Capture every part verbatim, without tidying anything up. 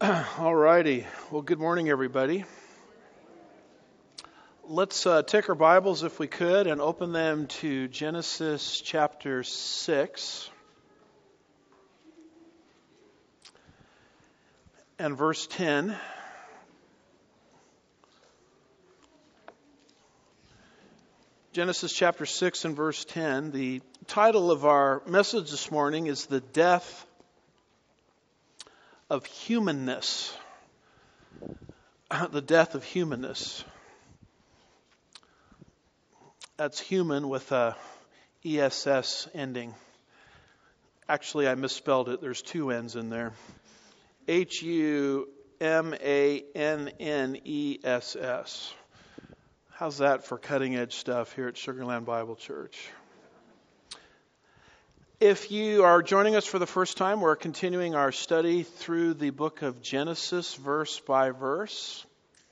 All righty. Well, good morning, everybody. Let's uh, take our Bibles, if we could, and open them to Genesis chapter six and verse ten. Genesis chapter six and verse ten. The title of our message this morning is The Death of Humanness. The death of humanness. That's human with a E S S ending. Actually, I misspelled it. There's two N's in there. H U M A N N E S S. How's that for cutting edge stuff here at Sugarland Bible Church? If you are joining us for the first time, we're continuing our study through the book of Genesis, verse by verse.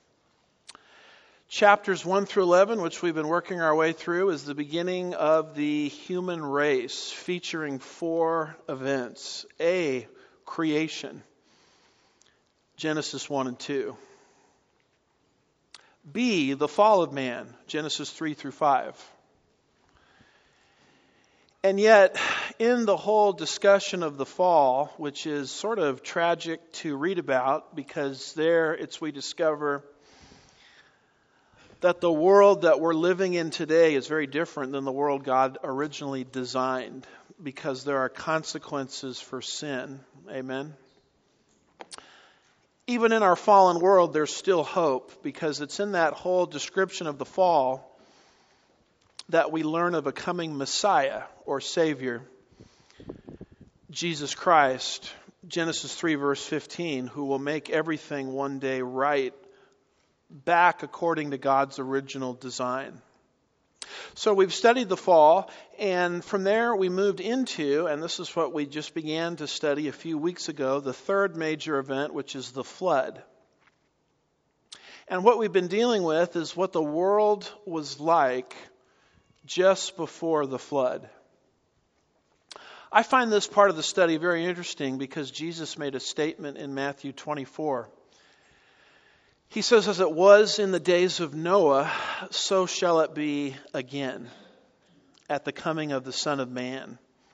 Chapters one through eleven, which we've been working our way through, is the beginning of the human race, featuring four events. A, creation, Genesis one and two. B, the fall of man, Genesis three through five. And yet, in the whole discussion of the fall, which is sort of tragic to read about, because there it's we discover that the world that we're living in today is very different than the world God originally designed, because there are consequences for sin. Amen? Even in our fallen world, there's still hope, because it's in that whole description of the fall that we learn of a coming Messiah or Savior, Jesus Christ, Genesis three verse fifteen, who will make everything one day right, back according to God's original design. So we've studied the fall, and from there we moved into, and this is what we just began to study a few weeks ago, the third major event, which is the flood. And what we've been dealing with is what the world was like just before the flood. I find this part of the study very interesting because Jesus made a statement in Matthew twenty-four. He says, as it was in the days of Noah, so shall it be again at the coming of the Son of Man.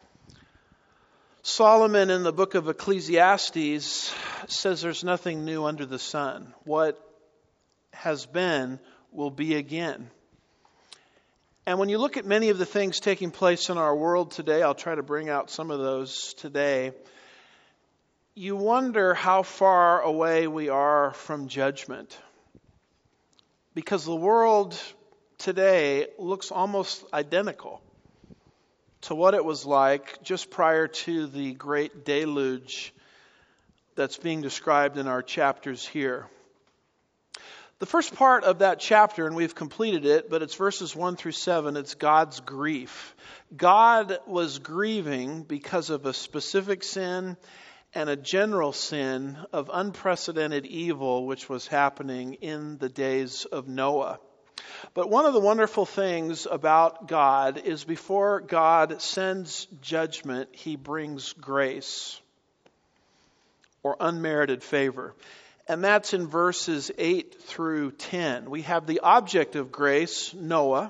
Solomon in the book of Ecclesiastes says there's nothing new under the sun. What has been will be again. And when you look at many of the things taking place in our world today, I'll try to bring out some of those today, you wonder how far away we are from judgment. Because the world today looks almost identical to what it was like just prior to the great deluge that's being described in our chapters here. The first part of that chapter, and we've completed it, but it's verses one through seven, it's God's grief. God was grieving because of a specific sin and a general sin of unprecedented evil which was happening in the days of Noah. But one of the wonderful things about God is before God sends judgment, He brings grace or unmerited favor. And that's in verses eight through ten. We have the object of grace, Noah.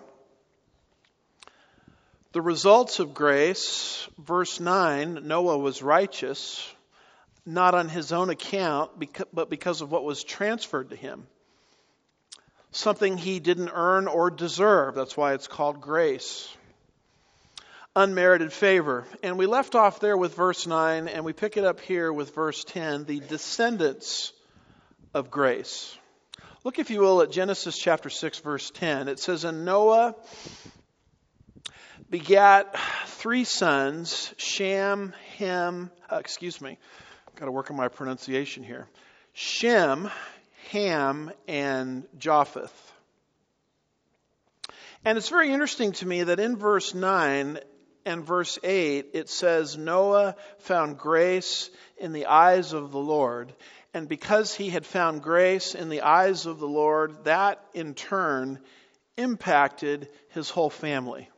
The results of grace, verse nine, Noah was righteous, not on his own account, but because of what was transferred to him. Something he didn't earn or deserve. That's why it's called grace. Unmerited favor. And we left off there with verse nine, and we pick it up here with verse ten, the descendants of grace. Look, if you will, at Genesis chapter six, verse ten. It says, and Noah begat three sons, Shem, Ham, uh, excuse me, got to work on my pronunciation here. Shem, Ham, and Japheth. And it's very interesting to me that in verse nine and verse eight, it says Noah found grace in the eyes of the Lord. And because he had found grace in the eyes of the Lord, that in turn impacted his whole family.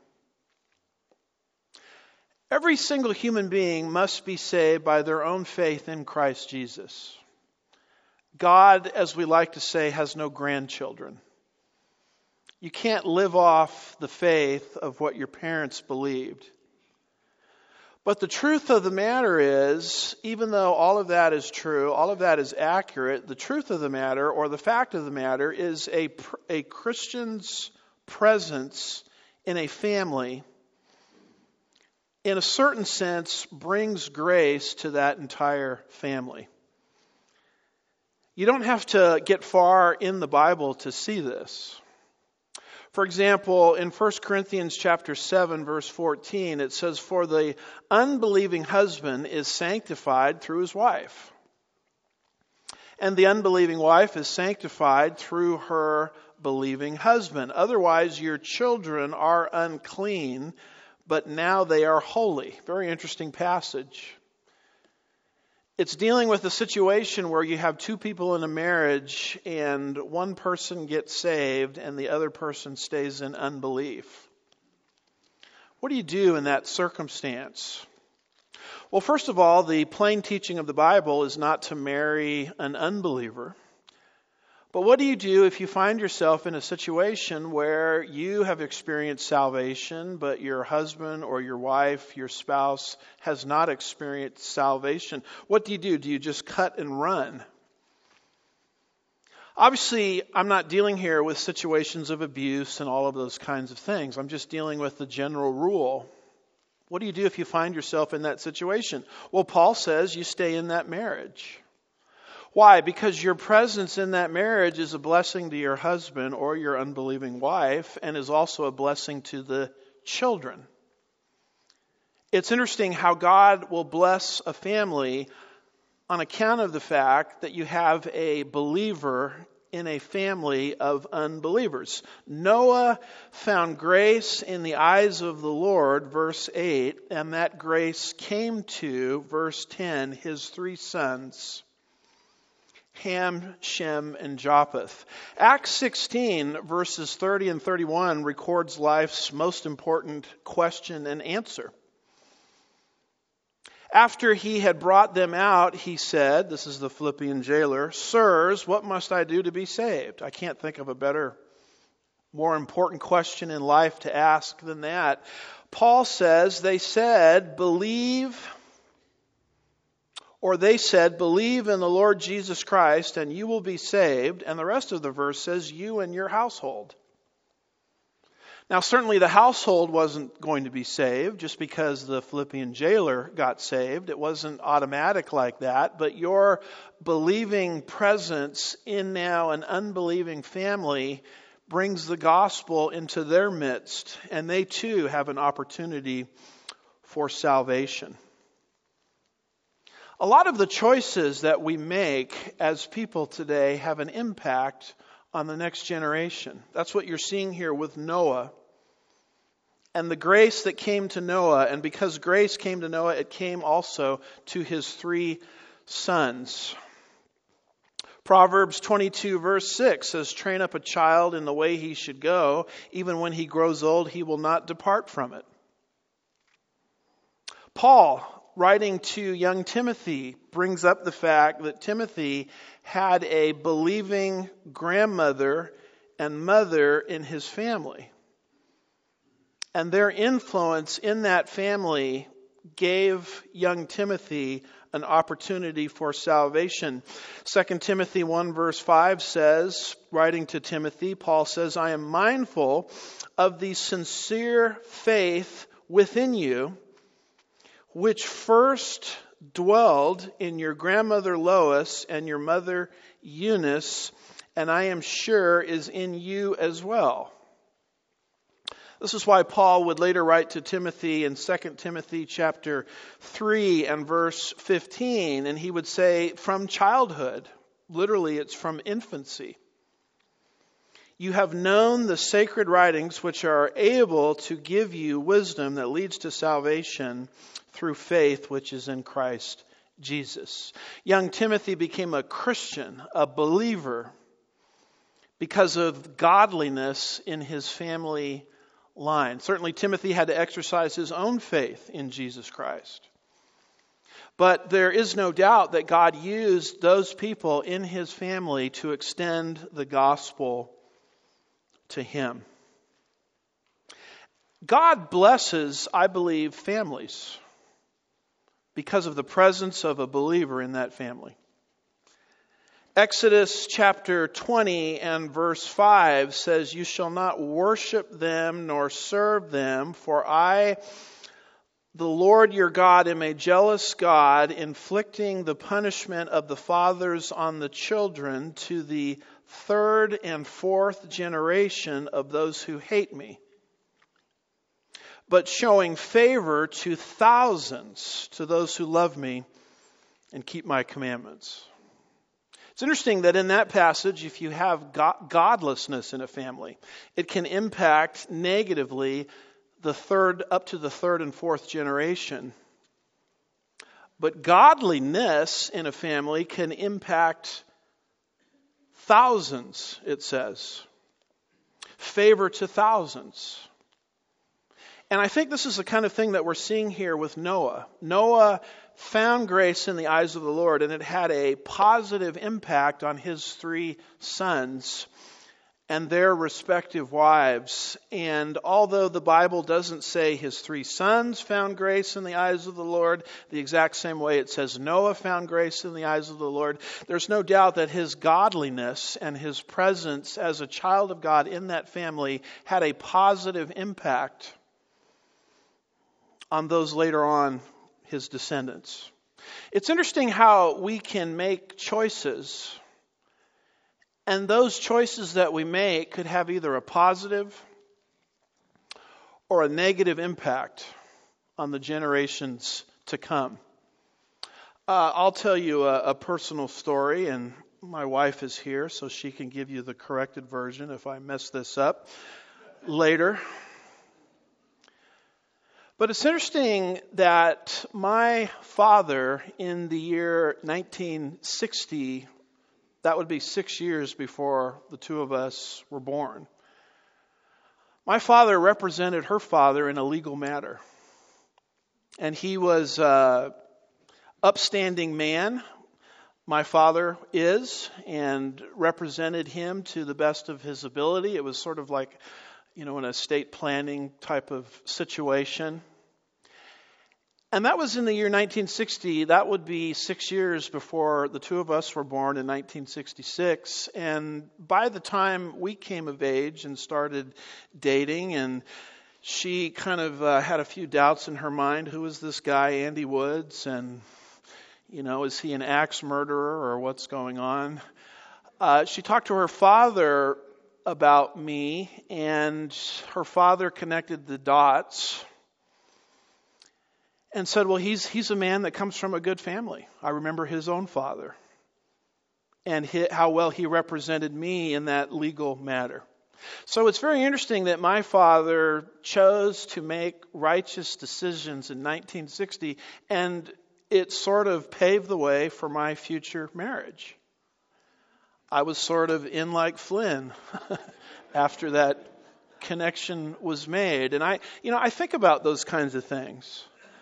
Every single human being must be saved by their own faith in Christ Jesus. God, as we like to say, has no grandchildren. You can't live off the faith of what your parents believed. But the truth of the matter is, even though all of that is true, all of that is accurate, the truth of the matter, or the fact of the matter, is a, a Christian's presence in a family, in a certain sense, brings grace to that entire family. You don't have to get far in the Bible to see this. For example, in First Corinthians chapter seven, verse fourteen, it says, "For the unbelieving husband is sanctified through his wife, and the unbelieving wife is sanctified through her believing husband. Otherwise, your children are unclean, but now they are holy." Very interesting passage. It's dealing with a situation where you have two people in a marriage and one person gets saved and the other person stays in unbelief. What do you do in that circumstance? Well, first of all, the plain teaching of the Bible is not to marry an unbeliever. But what do you do if you find yourself in a situation where you have experienced salvation, but your husband or your wife, your spouse, has not experienced salvation? What do you do? Do you just cut and run? Obviously, I'm not dealing here with situations of abuse and all of those kinds of things. I'm just dealing with the general rule. What do you do if you find yourself in that situation? Well, Paul says you stay in that marriage. Why? Because your presence in that marriage is a blessing to your husband or your unbelieving wife, and is also a blessing to the children. It's interesting how God will bless a family on account of the fact that you have a believer in a family of unbelievers. Noah found grace in the eyes of the Lord, verse eight, and that grace came to, verse ten, his three sons, Ham, Shem, and Japheth. Acts sixteen, verses thirty and thirty-one, records life's most important question and answer. After he had brought them out, he said, this is the Philippian jailer, "Sirs, what must I do to be saved?" I can't think of a better, more important question in life to ask than that. Paul says, they said, believe... Or they said, "Believe in the Lord Jesus Christ and you will be saved." And the rest of the verse says, "You and your household." Now, certainly the household wasn't going to be saved just because the Philippian jailer got saved. It wasn't automatic like that. But your believing presence in now an unbelieving family brings the gospel into their midst. And they too have an opportunity for salvation. A lot of the choices that we make as people today have an impact on the next generation. That's what you're seeing here with Noah and the grace that came to Noah. And because grace came to Noah, it came also to his three sons. Proverbs twenty-two verse six says, "Train up a child in the way he should go. Even when he grows old, he will not depart from it." Paul, writing to young Timothy, brings up the fact that Timothy had a believing grandmother and mother in his family. And their influence in that family gave young Timothy an opportunity for salvation. Second Timothy one verse five says, writing to Timothy, Paul says, "I am mindful of the sincere faith within you, which first dwelled in your grandmother Lois and your mother Eunice, and I am sure is in you as well." This is why Paul would later write to Timothy in Second Timothy chapter three and verse fifteen, and he would say, from childhood, literally it's from infancy, "You have known the sacred writings which are able to give you wisdom that leads to salvation through faith which is in Christ Jesus." Young Timothy became a Christian, a believer, because of godliness in his family line. Certainly Timothy had to exercise his own faith in Jesus Christ. But there is no doubt that God used those people in his family to extend the gospel to him. God blesses, I believe, families because of the presence of a believer in that family. Exodus chapter twenty and verse five says, "You shall not worship them nor serve them, for I, the Lord your God, am a jealous God, inflicting the punishment of the fathers on the children to the third and fourth generation of those who hate me, but showing favor to thousands, to those who love me and keep my commandments." It's interesting that in that passage, if you have godlessness in a family, it can impact negatively the third, up to the third and fourth generation. But godliness in a family can impact thousands, it says. Favor to thousands. And I think this is the kind of thing that we're seeing here with Noah. Noah found grace in the eyes of the Lord, and it had a positive impact on his three sons and their respective wives. And although the Bible doesn't say his three sons found grace in the eyes of the Lord, the exact same way it says Noah found grace in the eyes of the Lord, there's no doubt that his godliness and his presence as a child of God in that family had a positive impact on those later on, his descendants. It's interesting how we can make choices, and those choices that we make could have either a positive or a negative impact on the generations to come. Uh, I'll tell you a, a personal story, and my wife is here, so she can give you the corrected version if I mess this up later. But it's interesting that my father, in the year nineteen sixty, that would be six years before the two of us were born, my father represented her father in a legal matter. And he was an upstanding man, my father is, and represented him to the best of his ability. It was sort of like, you know, an estate planning type of situation. And that was in the year nineteen sixty. That would be six years before the two of us were born in nineteen sixty-six. And by the time we came of age and started dating, and she kind of uh, had a few doubts in her mind, who is this guy, Andy Woods? And, you know, is he an axe murderer or what's going on? Uh, she talked to her father about me, and her father connected the dots and said, well, he's he's a man that comes from a good family. I remember his own father and he, how well he represented me in that legal matter. So it's very interesting that my father chose to make righteous decisions in nineteen sixty, and it sort of paved the way for my future marriage. I was sort of in like Flynn after that connection was made. And I, you know, I think about those kinds of things.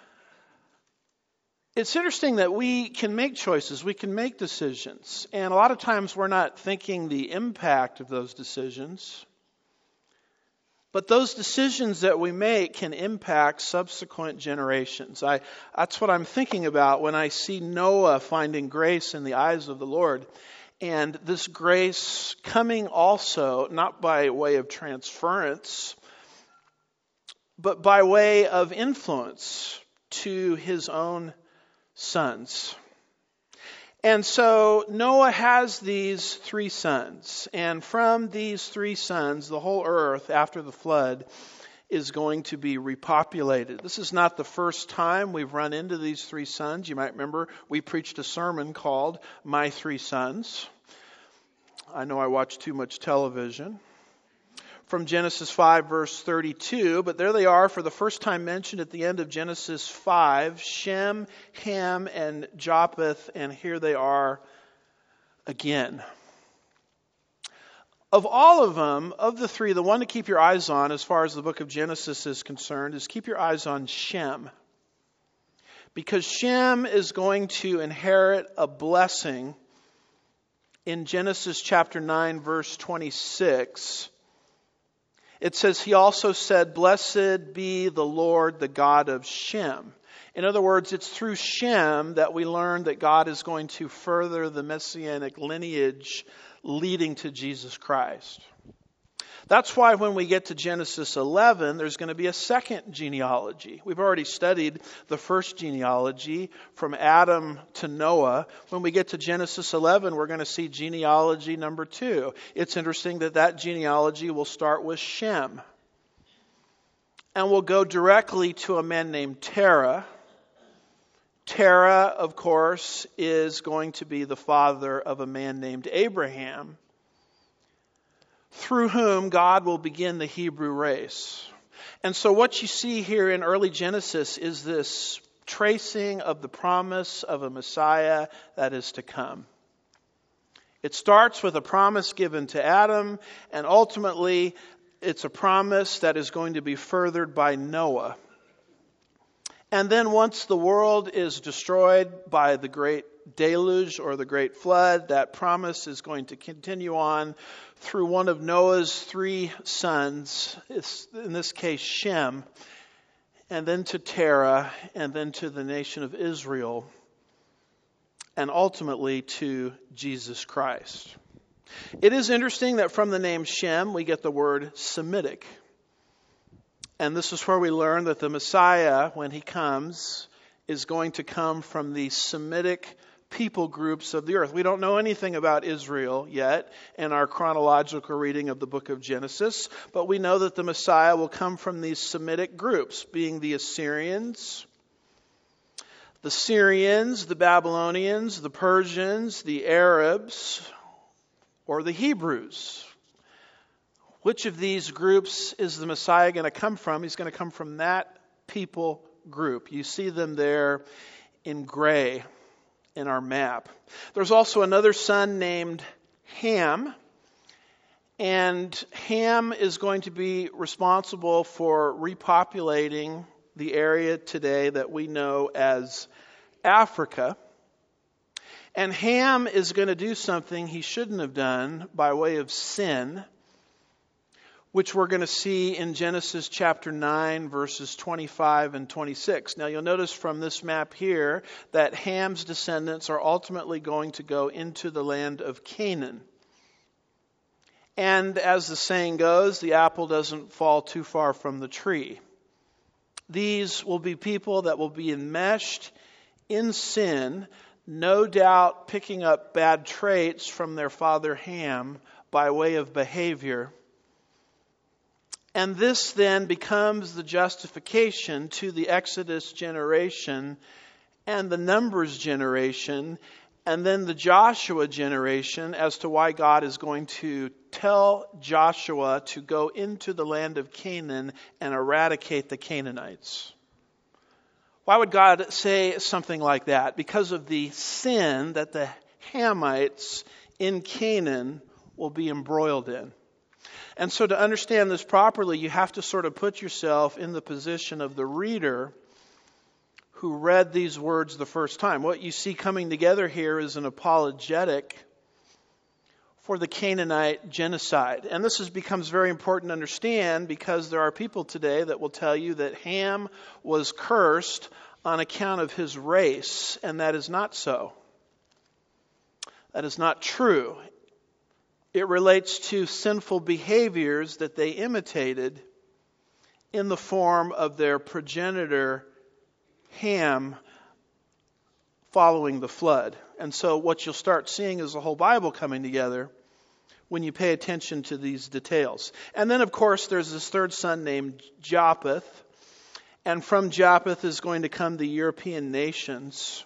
It's interesting that we can make choices, we can make decisions, and a lot of times we're not thinking the impact of those decisions. But those decisions that we make can impact subsequent generations. I, that's what I'm thinking about when I see Noah finding grace in the eyes of the Lord. And this grace coming also, not by way of transference, but by way of influence to his own sons. And so Noah has these three sons. And from these three sons, the whole earth after the flood is going to be repopulated. This is not the first time we've run into these three sons. You might remember we preached a sermon called My Three Sons. I know I watch too much television. From Genesis five, verse thirty-two, but there they are for the first time mentioned at the end of Genesis five, Shem, Ham, and Japheth, and here they are again. Of all of them, of the three, the one to keep your eyes on as far as the book of Genesis is concerned is keep your eyes on Shem. Because Shem is going to inherit a blessing in Genesis chapter nine, verse twenty-six. It says, he also said, blessed be the Lord, the God of Shem. In other words, it's through Shem that we learn that God is going to further the messianic lineage leading to Jesus Christ. That's why when we get to Genesis eleven, there's going to be a second genealogy. We've already studied the first genealogy from Adam to Noah. When we get to Genesis eleven, we're going to see genealogy number two. It's interesting that that genealogy will start with Shem. And we'll go directly to a man named Terah. Terah, of course, is going to be the father of a man named Abraham, through whom God will begin the Hebrew race. And so what you see here in early Genesis is this tracing of the promise of a Messiah that is to come. It starts with a promise given to Adam, and ultimately it's a promise that is going to be furthered by Noah. And then once the world is destroyed by the great deluge or the great flood, that promise is going to continue on through one of Noah's three sons, in this case Shem, and then to Terah, and then to the nation of Israel, and ultimately to Jesus Christ. It is interesting that from the name Shem we get the word Semitic. And this is where we learn that the Messiah, when he comes, is going to come from the Semitic people groups of the earth. We don't know anything about Israel yet in our chronological reading of the book of Genesis, but we know that the Messiah will come from these Semitic groups, being the Assyrians, the Syrians, the Babylonians, the Persians, the Arabs, or the Hebrews. Which of these groups is the Messiah going to come from? He's going to come from that people group. You see them there in gray in our map. There's also another son named Ham. And Ham is going to be responsible for repopulating the area today that we know as Africa. And Ham is going to do something he shouldn't have done by way of sin, which we're going to see in Genesis chapter nine, verses twenty-five and twenty-six. Now you'll notice from this map here that Ham's descendants are ultimately going to go into the land of Canaan. And as the saying goes, the apple doesn't fall too far from the tree. These will be people that will be enmeshed in sin, no doubt picking up bad traits from their father Ham by way of behavior. And this then becomes the justification to the Exodus generation and the Numbers generation and then the Joshua generation as to why God is going to tell Joshua to go into the land of Canaan and eradicate the Canaanites. Why would God say something like that? Because of the sin that the Hamites in Canaan will be embroiled in. And so to understand this properly, you have to sort of put yourself in the position of the reader who read these words the first time. What you see coming together here is an apologetic for the Canaanite genocide. And this is, becomes very important to understand because there are people today that will tell you that Ham was cursed on account of his race, and that is not so. That is not true. It relates to sinful behaviors that they imitated in the form of their progenitor Ham following the flood. And so what you'll start seeing is the whole Bible coming together when you pay attention to these details. And then, of course, there's this third son named Japheth. And from Japheth is going to come the European nations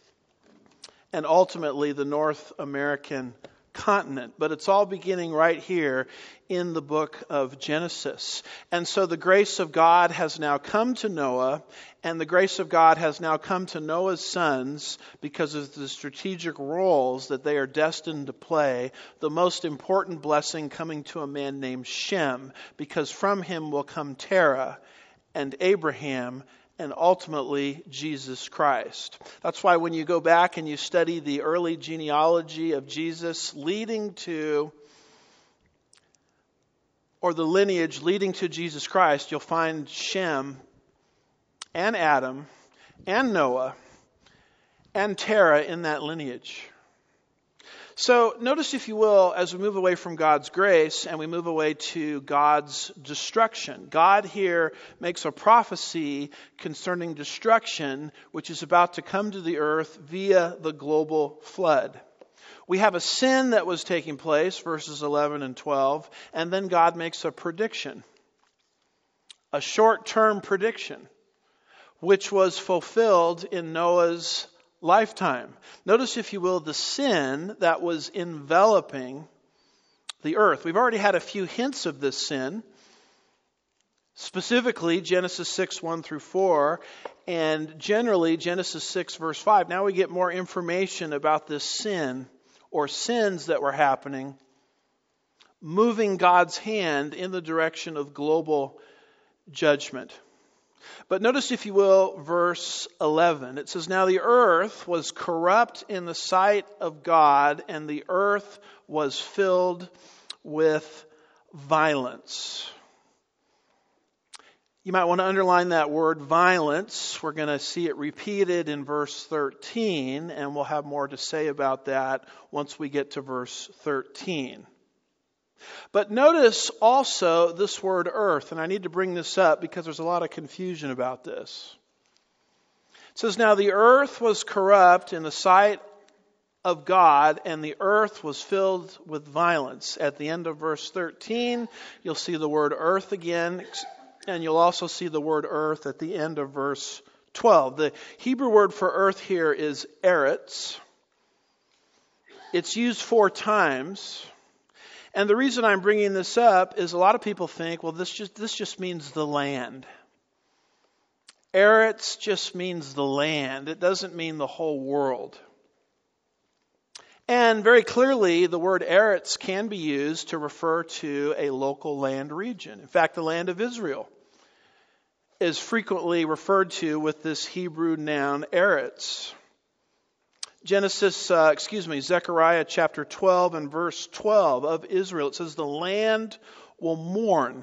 and ultimately the North American continent. But it's all beginning right here in the book of Genesis. And so the grace of God has now come to Noah, and the grace of God has now come to Noah's sons because of the strategic roles that they are destined to play. The most important blessing coming to a man named Shem, because from him will come Terah and Abraham and ultimately Jesus Christ. That's why when you go back and you study the early genealogy of Jesus leading to, or the lineage leading to Jesus Christ, you'll find Shem and Adam and Noah and Terah in that lineage. So notice, if you will, as we move away from God's grace and we move away to God's destruction. God here makes a prophecy concerning destruction, which is about to come to the earth via the global flood. We have a sin that was taking place, verses eleven and twelve, and then God makes a prediction, a short-term prediction, which was fulfilled in Noah's lifetime. Notice, if you will, the sin that was enveloping the earth. We've already had a few hints of this sin, specifically Genesis six, one through four, and generally Genesis six, verse five. Now we get more information about this sin or sins that were happening, moving God's hand in the direction of global judgment. But notice, if you will, verse eleven. It says, "Now the earth was corrupt in the sight of God, and the earth was filled with violence." You might want to underline that word, violence. We're going to see it repeated in verse thirteen, and we'll have more to say about that once we get to verse thirteen. But notice also this word earth, and I need to bring this up because there's a lot of confusion about this. It says, "Now the earth was corrupt in the sight of God, and the earth was filled with violence." At the end of verse thirteen, you'll see the word earth again, and you'll also see the word earth at the end of verse twelve. The Hebrew word for earth here is eretz. It's used four times. And the reason I'm bringing this up is a lot of people think, well, this just this just means the land. Eretz just means the land. It doesn't mean the whole world. And very clearly, the word eretz can be used to refer to a local land region. In fact, the land of Israel is frequently referred to with this Hebrew noun eretz. Genesis, uh, excuse me, Zechariah chapter twelve and verse twelve of Israel. It says, "The land will mourn,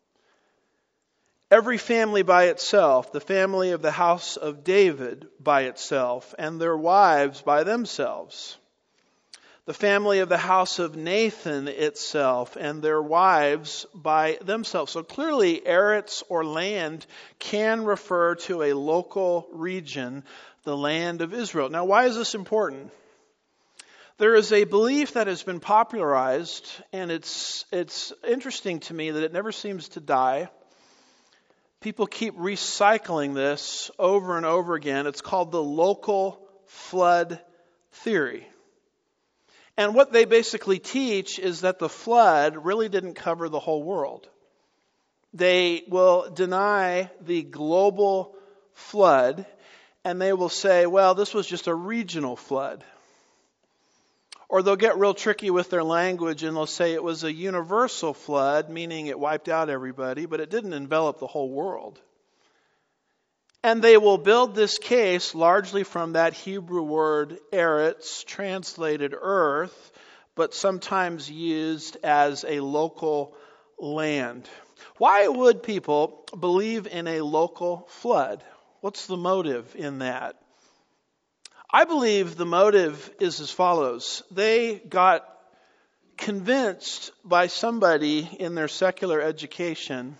every family by itself, the family of the house of David by itself, and their wives by themselves. The family of the house of Nathan itself, and their wives by themselves." So clearly, eretz or land can refer to a local region, the land of Israel. Now, why is this important? There is a belief that has been popularized, and it's it's interesting to me that it never seems to die. People keep recycling this over and over again. It's called the local flood theory. And what they basically teach is that the flood really didn't cover the whole world. They will deny the global flood, and they will say, well, this was just a regional flood. Or they'll get real tricky with their language and they'll say it was a universal flood, meaning it wiped out everybody, but it didn't envelop the whole world. And they will build this case largely from that Hebrew word eretz, translated earth, but sometimes used as a local land. Why would people believe in a local flood? What's the motive in that? I believe the motive is as follows. They got convinced by somebody in their secular education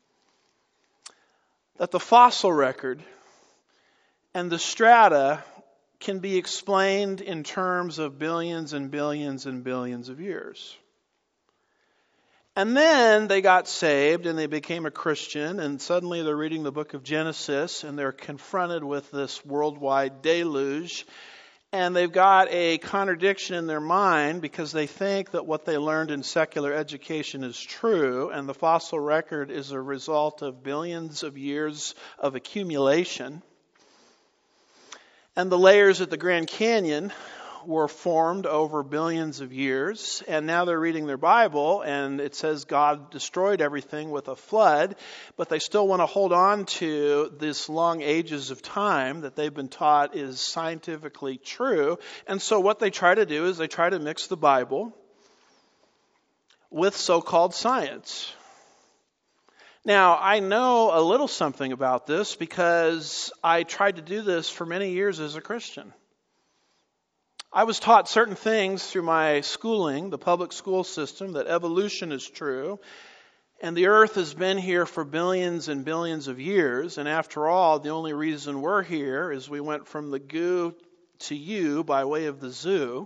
that the fossil record and the strata can be explained in terms of billions and billions and billions of years. And then they got saved and they became a Christian, and suddenly they're reading the book of Genesis and they're confronted with this worldwide deluge, and they've got a contradiction in their mind because they think that what they learned in secular education is true, and the fossil record is a result of billions of years of accumulation. And the layers at the Grand Canyon, were formed over billions of years, and now they're reading their Bible, and it says God destroyed everything with a flood, but they still want to hold on to this long ages of time that they've been taught is scientifically true. And so what they try to do is they try to mix the Bible with so-called science. Now, I know a little something about this because I tried to do this for many years as a Christian. I was taught certain things through my schooling, the public school system, that evolution is true, and the earth has been here for billions and billions of years, and after all, the only reason we're here is we went from the goo to you by way of the zoo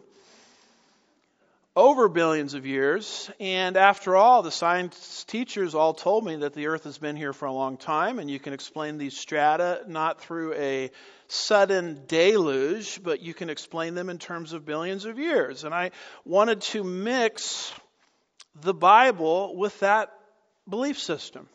over billions of years, and after all, the science teachers all told me that the earth has been here for a long time, and you can explain these strata not through a sudden deluge, but you can explain them in terms of billions of years. And I wanted to mix the Bible with that belief system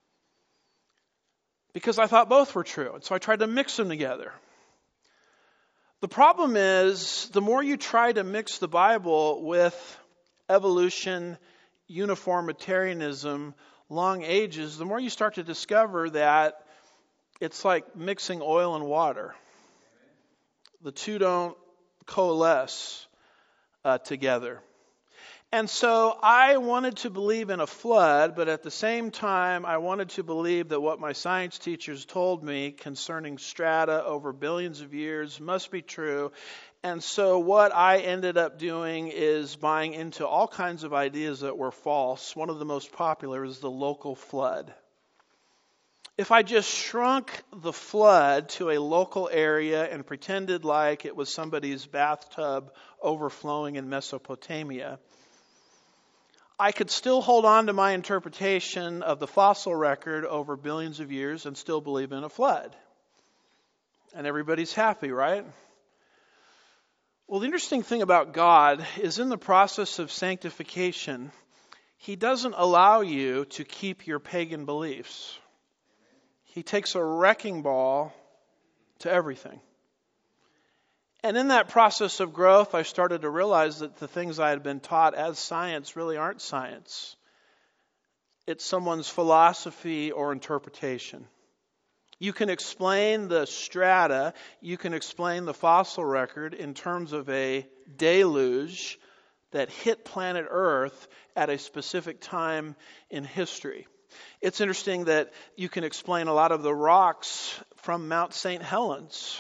because I thought both were true. And so I tried to mix them together. The problem is, the more you try to mix the Bible with evolution, uniformitarianism, long ages, the more you start to discover that it's like mixing oil and water. The two don't coalesce uh, together. And so I wanted to believe in a flood, but at the same time, I wanted to believe that what my science teachers told me concerning strata over billions of years must be true. And so what I ended up doing is buying into all kinds of ideas that were false. One of the most popular is the local flood. If I just shrunk the flood to a local area and pretended like it was somebody's bathtub overflowing in Mesopotamia, I could still hold on to my interpretation of the fossil record over billions of years and still believe in a flood. And everybody's happy, right? Well, the interesting thing about God is in the process of sanctification, He doesn't allow you to keep your pagan beliefs. He takes a wrecking ball to everything. And in that process of growth, I started to realize that the things I had been taught as science really aren't science. It's someone's philosophy or interpretation. You can explain the strata, you can explain the fossil record in terms of a deluge that hit planet Earth at a specific time in history. It's interesting that you can explain a lot of the rocks from Mount Saint Helens,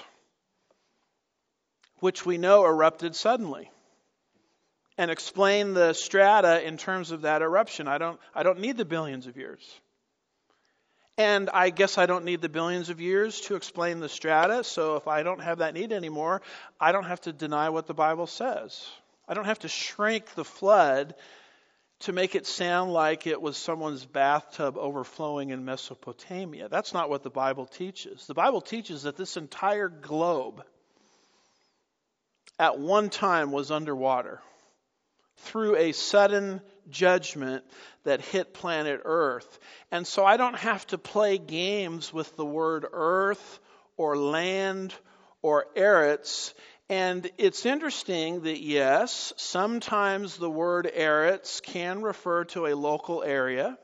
which we know erupted suddenly, and explain the strata in terms of that eruption. I don't, I don't need the billions of years. And I guess I don't need the billions of years to explain the strata, so if I don't have that need anymore, I don't have to deny what the Bible says. I don't have to shrink the flood to make it sound like it was someone's bathtub overflowing in Mesopotamia. That's not what the Bible teaches. The Bible teaches that this entire globe at one time was underwater through a sudden judgment that hit planet Earth. And so I don't have to play games with the word earth or land or Eretz. And it's interesting that, yes, sometimes the word Eretz can refer to a local area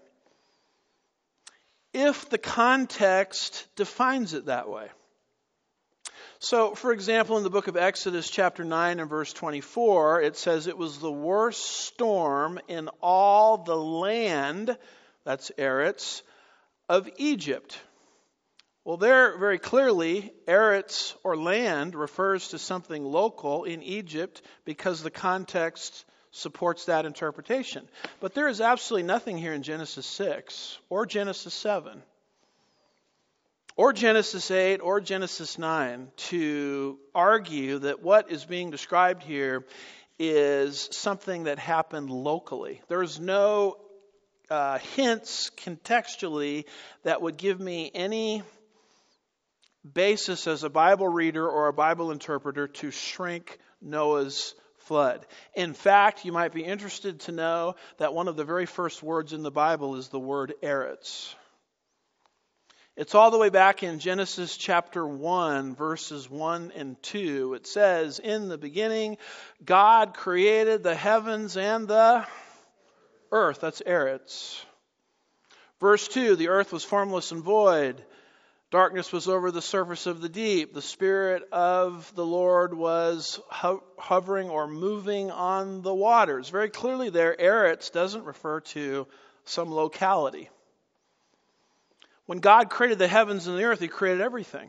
if the context defines it that way. So, for example, in the book of Exodus, chapter nine and verse twenty-four, it says it was the worst storm in all the land, that's Eretz, of Egypt. Well, there, very clearly, Eretz or land refers to something local in Egypt because the context supports that interpretation. But there is absolutely nothing here in Genesis six or Genesis seven or Genesis eight or Genesis nine to argue that what is being described here is something that happened locally. There's no uh, hints contextually that would give me any basis as a Bible reader or a Bible interpreter to shrink Noah's flood. In fact, you might be interested to know that one of the very first words in the Bible is the word Eretz. It's all the way back in Genesis chapter one, verses one and two. It says, in the beginning, God created the heavens and the earth. That's Eretz. Verse two, the earth was formless and void. Darkness was over the surface of the deep. The Spirit of the Lord was ho- hovering or moving on the waters. Very clearly there, Eretz doesn't refer to some locality. When God created the heavens and the earth, He created everything.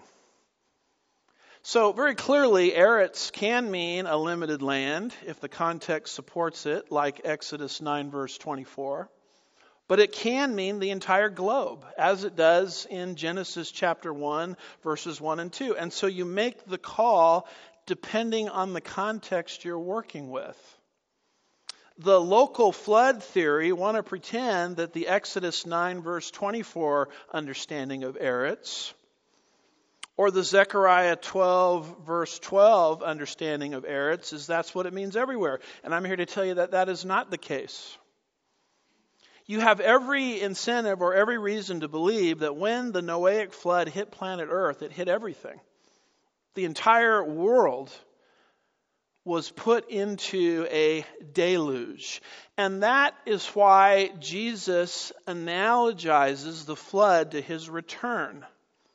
So very clearly, Eretz can mean a limited land, if the context supports it, like Exodus nine, verse twenty-four. But it can mean the entire globe, as it does in Genesis chapter one, verses one and two. And so you make the call depending on the context you're working with. The local flood theory want to pretend that the Exodus nine, verse twenty-four understanding of Eretz, or the Zechariah twelve, verse twelve understanding of Eretz, is that's what it means everywhere. And I'm here to tell you that that is not the case. You have every incentive or every reason to believe that when the Noahic flood hit planet Earth, it hit everything. The entire world was put into a deluge. And that is why Jesus analogizes the flood to His return.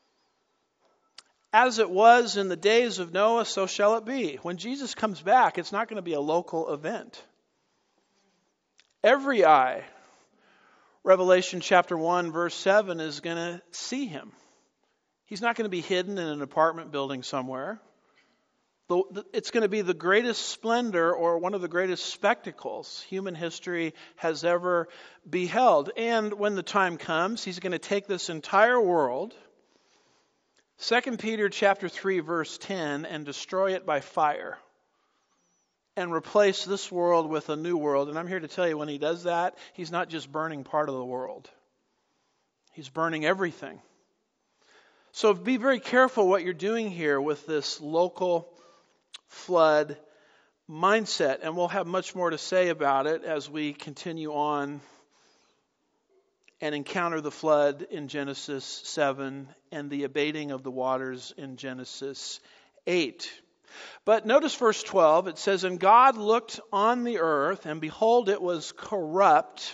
As it was in the days of Noah, so shall it be. When Jesus comes back, it's not going to be a local event. Every eye, Revelation chapter one, verse seven, is going to see Him. He's not going to be hidden in an apartment building somewhere. It's going to be the greatest splendor, or one of the greatest spectacles human history has ever beheld. And when the time comes, He's going to take this entire world, Second Peter chapter three, verse ten, and destroy it by fire, and replace this world with a new world. And I'm here to tell you, when He does that, He's not just burning part of the world. He's burning everything. So be very careful what you're doing here with this local flood mindset. And we'll have much more to say about it as we continue on and encounter the flood in Genesis seven and the abating of the waters in Genesis eight. But notice verse twelve. It says, and God looked on the earth, and behold, it was corrupt,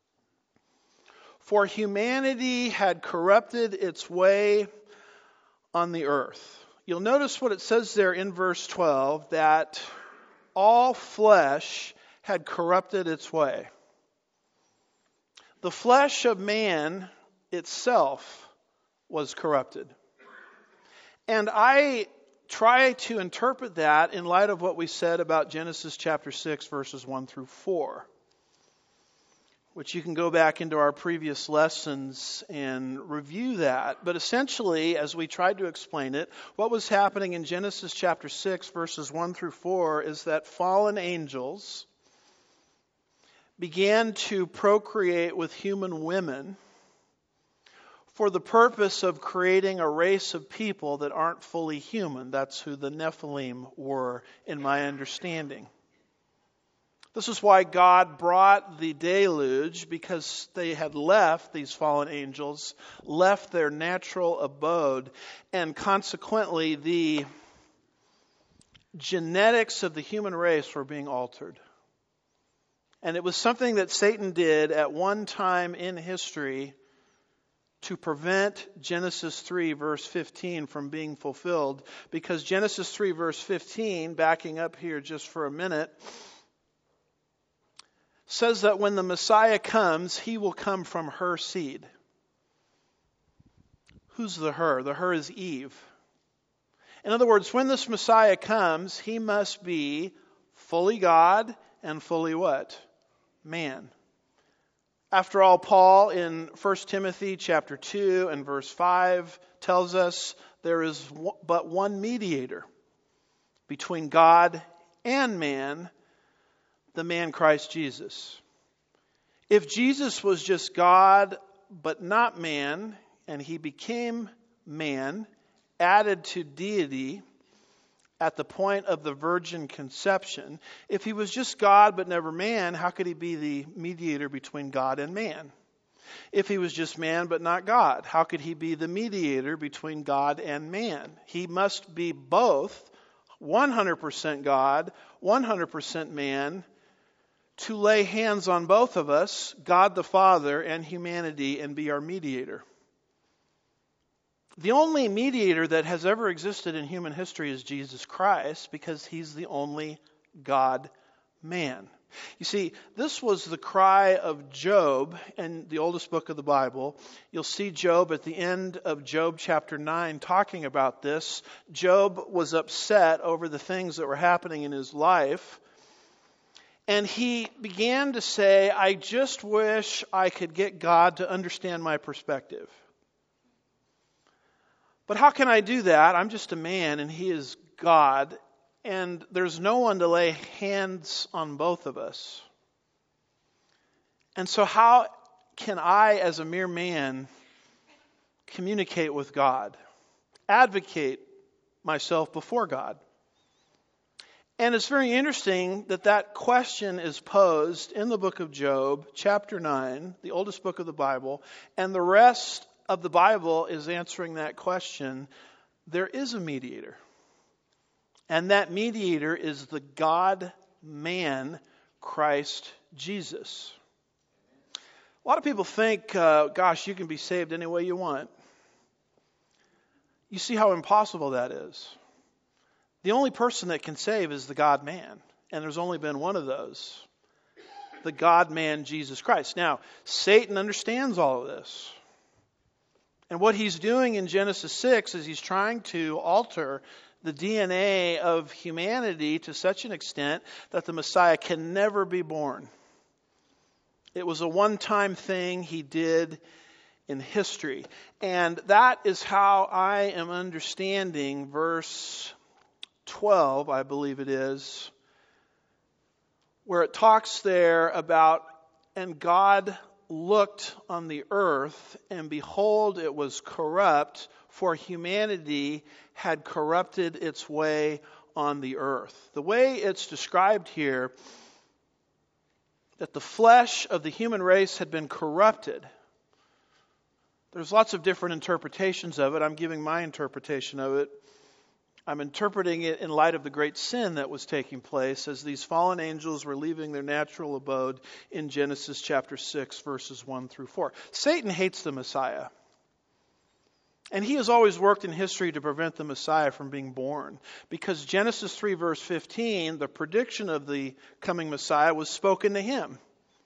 for humanity had corrupted its way on the earth. You'll notice what it says there in verse twelve, that all flesh had corrupted its way. The flesh of man itself was corrupted. And I try to interpret that in light of what we said about Genesis chapter six, verses one through four, which you can go back into our previous lessons and review that. But essentially, as we tried to explain it, what was happening in Genesis chapter six, verses one through four, is that fallen angels began to procreate with human women for the purpose of creating a race of people that aren't fully human. That's who the Nephilim were, in my understanding. This is why God brought the deluge, because they had left, these fallen angels, left their natural abode, and consequently the genetics of the human race were being altered. And it was something that Satan did at one time in history to prevent Genesis three, verse fifteen from being fulfilled. Because Genesis three, verse fifteen, backing up here just for a minute, says that when the Messiah comes, He will come from her seed. Who's the her? The her is Eve. In other words, when this Messiah comes, He must be fully God and fully what? Man. After all, Paul in First Timothy chapter two and verse five tells us there is but one mediator between God and man, the man Christ Jesus. If Jesus was just God but not man, and He became man, added to deity at the point of the virgin conception, if He was just God but never man, how could He be the mediator between God and man? If he was just man but not God, how could he be the mediator between God and man? He must be both one hundred percent God, one hundred percent man, to lay hands on both of us, God the Father and humanity, and be our mediator. The only mediator that has ever existed in human history is Jesus Christ, because he's the only God-man. You see, this was the cry of Job in the oldest book of the Bible. You'll see Job at the end of Job chapter nine talking about this. Job was upset over the things that were happening in his life. And he began to say, I just wish I could get God to understand my perspective. But how can I do that? I'm just a man and he is God. And there's no one to lay hands on both of us. And so how can I, as a mere man, communicate with God? Advocate myself before God? And it's very interesting that that question is posed in the book of Job, chapter nine, the oldest book of the Bible, and the rest of the Bible is answering that question. There is a mediator. And that mediator is the God-man, Christ Jesus. A lot of people think, uh, gosh, you can be saved any way you want. You see how impossible that is. The only person that can save is the God-man. And there's only been one of those. The God-man, Jesus Christ. Now, Satan understands all of this. And what he's doing in Genesis six is he's trying to alter the D N A of humanity to such an extent that the Messiah can never be born. It was a one-time thing he did in history. And that is how I am understanding verse twelve, I believe it is, where it talks there about, and God looked on the earth, and behold, it was corrupt, for humanity had corrupted its way on the earth. The way it's described here, that the flesh of the human race had been corrupted. There's lots of different interpretations of it. I'm giving my interpretation of it. I'm interpreting it in light of the great sin that was taking place as these fallen angels were leaving their natural abode in Genesis chapter six, verses one through four. Satan hates the Messiah. And he has always worked in history to prevent the Messiah from being born. Because Genesis three, verse fifteen, the prediction of the coming Messiah was spoken to him.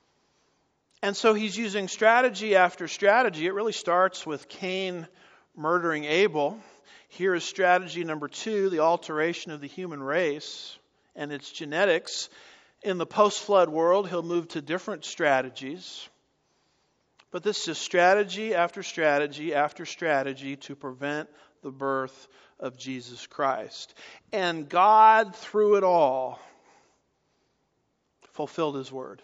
And so he's using strategy after strategy. It really starts with Cain murdering Abel. Here is strategy number two, the alteration of the human race and its genetics. In the post-flood world, he'll move to different strategies. But this is strategy after strategy after strategy to prevent the birth of Jesus Christ. And God, through it all, fulfilled his word.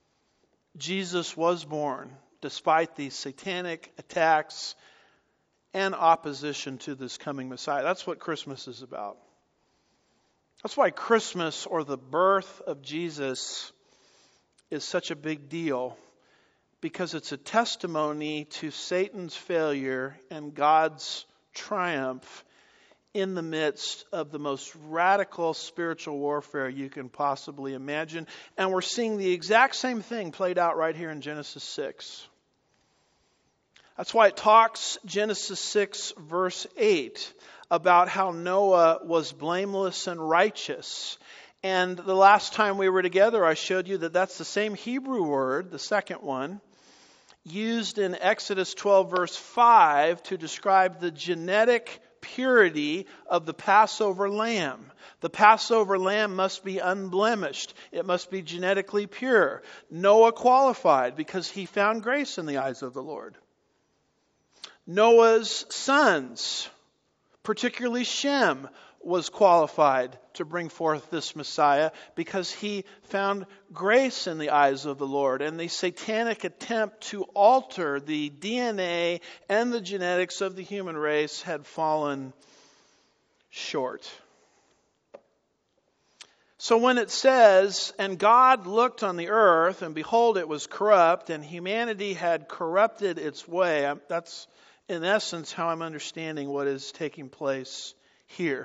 Jesus was born despite these satanic attacks and opposition to this coming Messiah. That's what Christmas is about. That's why Christmas, or the birth of Jesus, is such a big deal. Because it's a testimony to Satan's failure and God's triumph in the midst of the most radical spiritual warfare you can possibly imagine. And we're seeing the exact same thing played out right here in Genesis six. That's why it talks, Genesis six, verse eight, about how Noah was blameless and righteous. And the last time we were together, I showed you that that's the same Hebrew word, the second one, used in Exodus twelve, verse five, to describe the genetic purity of the Passover lamb. The Passover lamb must be unblemished. It must be genetically pure. Noah qualified because he found grace in the eyes of the Lord. Noah's sons, particularly Shem, was qualified to bring forth this Messiah because he found grace in the eyes of the Lord. And the satanic attempt to alter the D N A and the genetics of the human race had fallen short. So when it says, and God looked on the earth, and behold, it was corrupt, and humanity had corrupted its way, that's in essence how I'm understanding what is taking place here.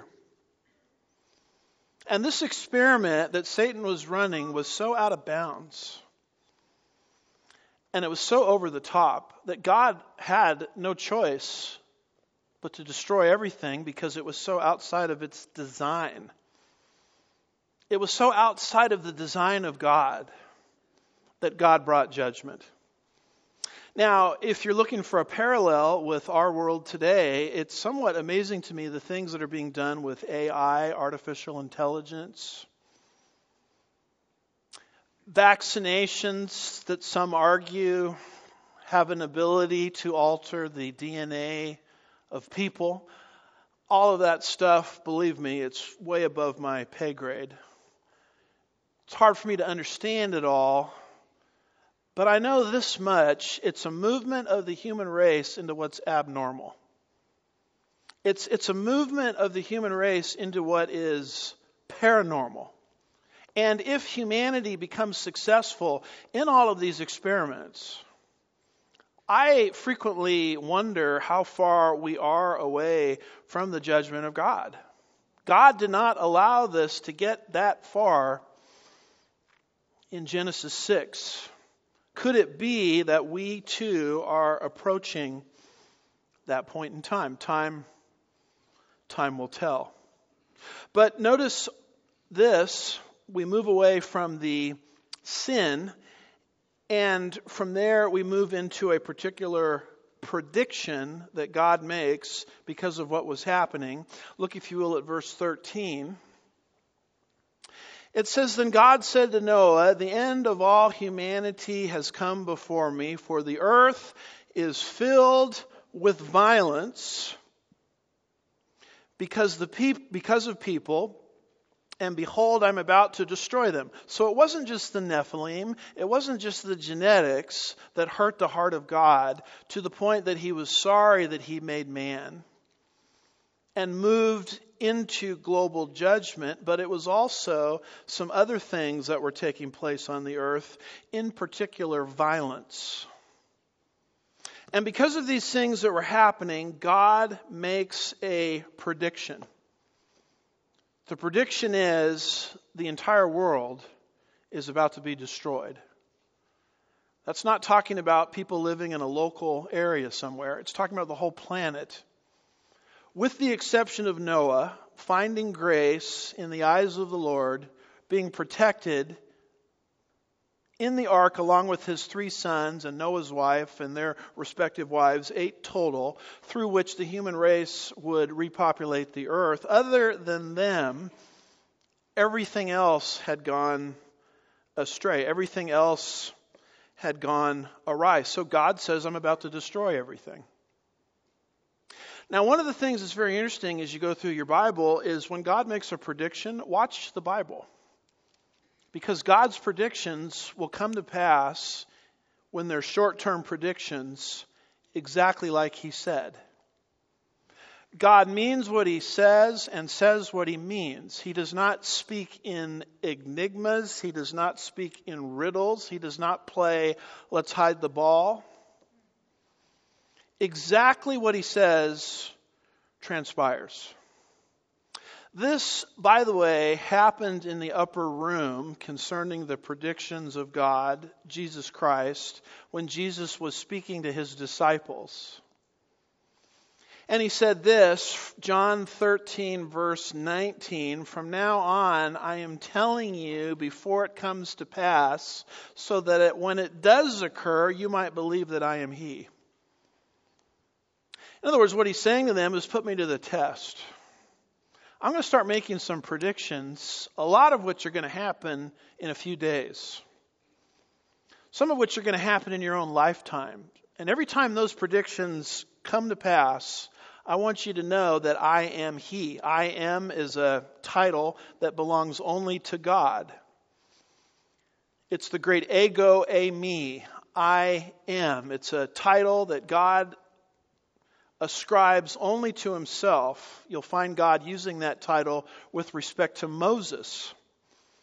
And this experiment that Satan was running was so out of bounds, and it was so over the top, that God had no choice but to destroy everything because it was so outside of its design. It was so outside of the design of God that God brought judgment. Now, if you're looking for a parallel with our world today, it's somewhat amazing to me the things that are being done with A I, artificial intelligence. Vaccinations that some argue have an ability to alter the D N A of people. All of that stuff, believe me, it's way above my pay grade. It's hard for me to understand it all, but I know this much: it's a movement of the human race into what's abnormal. It's, it's a movement of the human race into what is paranormal. And if humanity becomes successful in all of these experiments, I frequently wonder how far we are away from the judgment of God. God did not allow this to get that far in Genesis six. Could it be that we too are approaching that point in time? Time, time will tell. But notice this, we move away from the sin, and from there we move into a particular prediction that God makes because of what was happening. Look, if you will, at verse thirteen. It says, "Then God said to Noah, the end of all humanity has come before me, for the earth is filled with violence because the peop- because of people, and behold, I'm about to destroy them." So it wasn't just the Nephilim, it wasn't just the genetics that hurt the heart of God to the point that he was sorry that he made man and moved into global judgment, but it was also some other things that were taking place on the earth, in particular violence. And because of these things that were happening, God makes a prediction. The prediction is the entire world is about to be destroyed. That's not talking about people living in a local area somewhere. It's talking about the whole planet. With the exception of Noah, finding grace in the eyes of the Lord, being protected in the ark along with his three sons and Noah's wife and their respective wives, eight total, through which the human race would repopulate the earth. Other than them, everything else had gone astray. Everything else had gone awry. So God says, I'm about to destroy everything. Now, one of the things that's very interesting as you go through your Bible is when God makes a prediction, watch the Bible. Because God's predictions will come to pass when they're short-term predictions, exactly like He said. God means what He says and says what He means. He does not speak in enigmas. He does not speak in riddles. He does not play, let's hide the ball. Exactly what He says transpires. This, by the way, happened in the upper room concerning the predictions of God, Jesus Christ, when Jesus was speaking to His disciples. And He said this, John thirteen, verse nineteen, "From now on I am telling you before it comes to pass, so that it, when it does occur, you might believe that I am He." In other words, what He's saying to them is, put me to the test. I'm going to start making some predictions, a lot of which are going to happen in a few days. Some of which are going to happen in your own lifetime. And every time those predictions come to pass, I want you to know that I am He. I am is a title that belongs only to God. It's the great ego eimi. I am. It's a title that God ascribes only to Himself. You'll find God using that title with respect to Moses.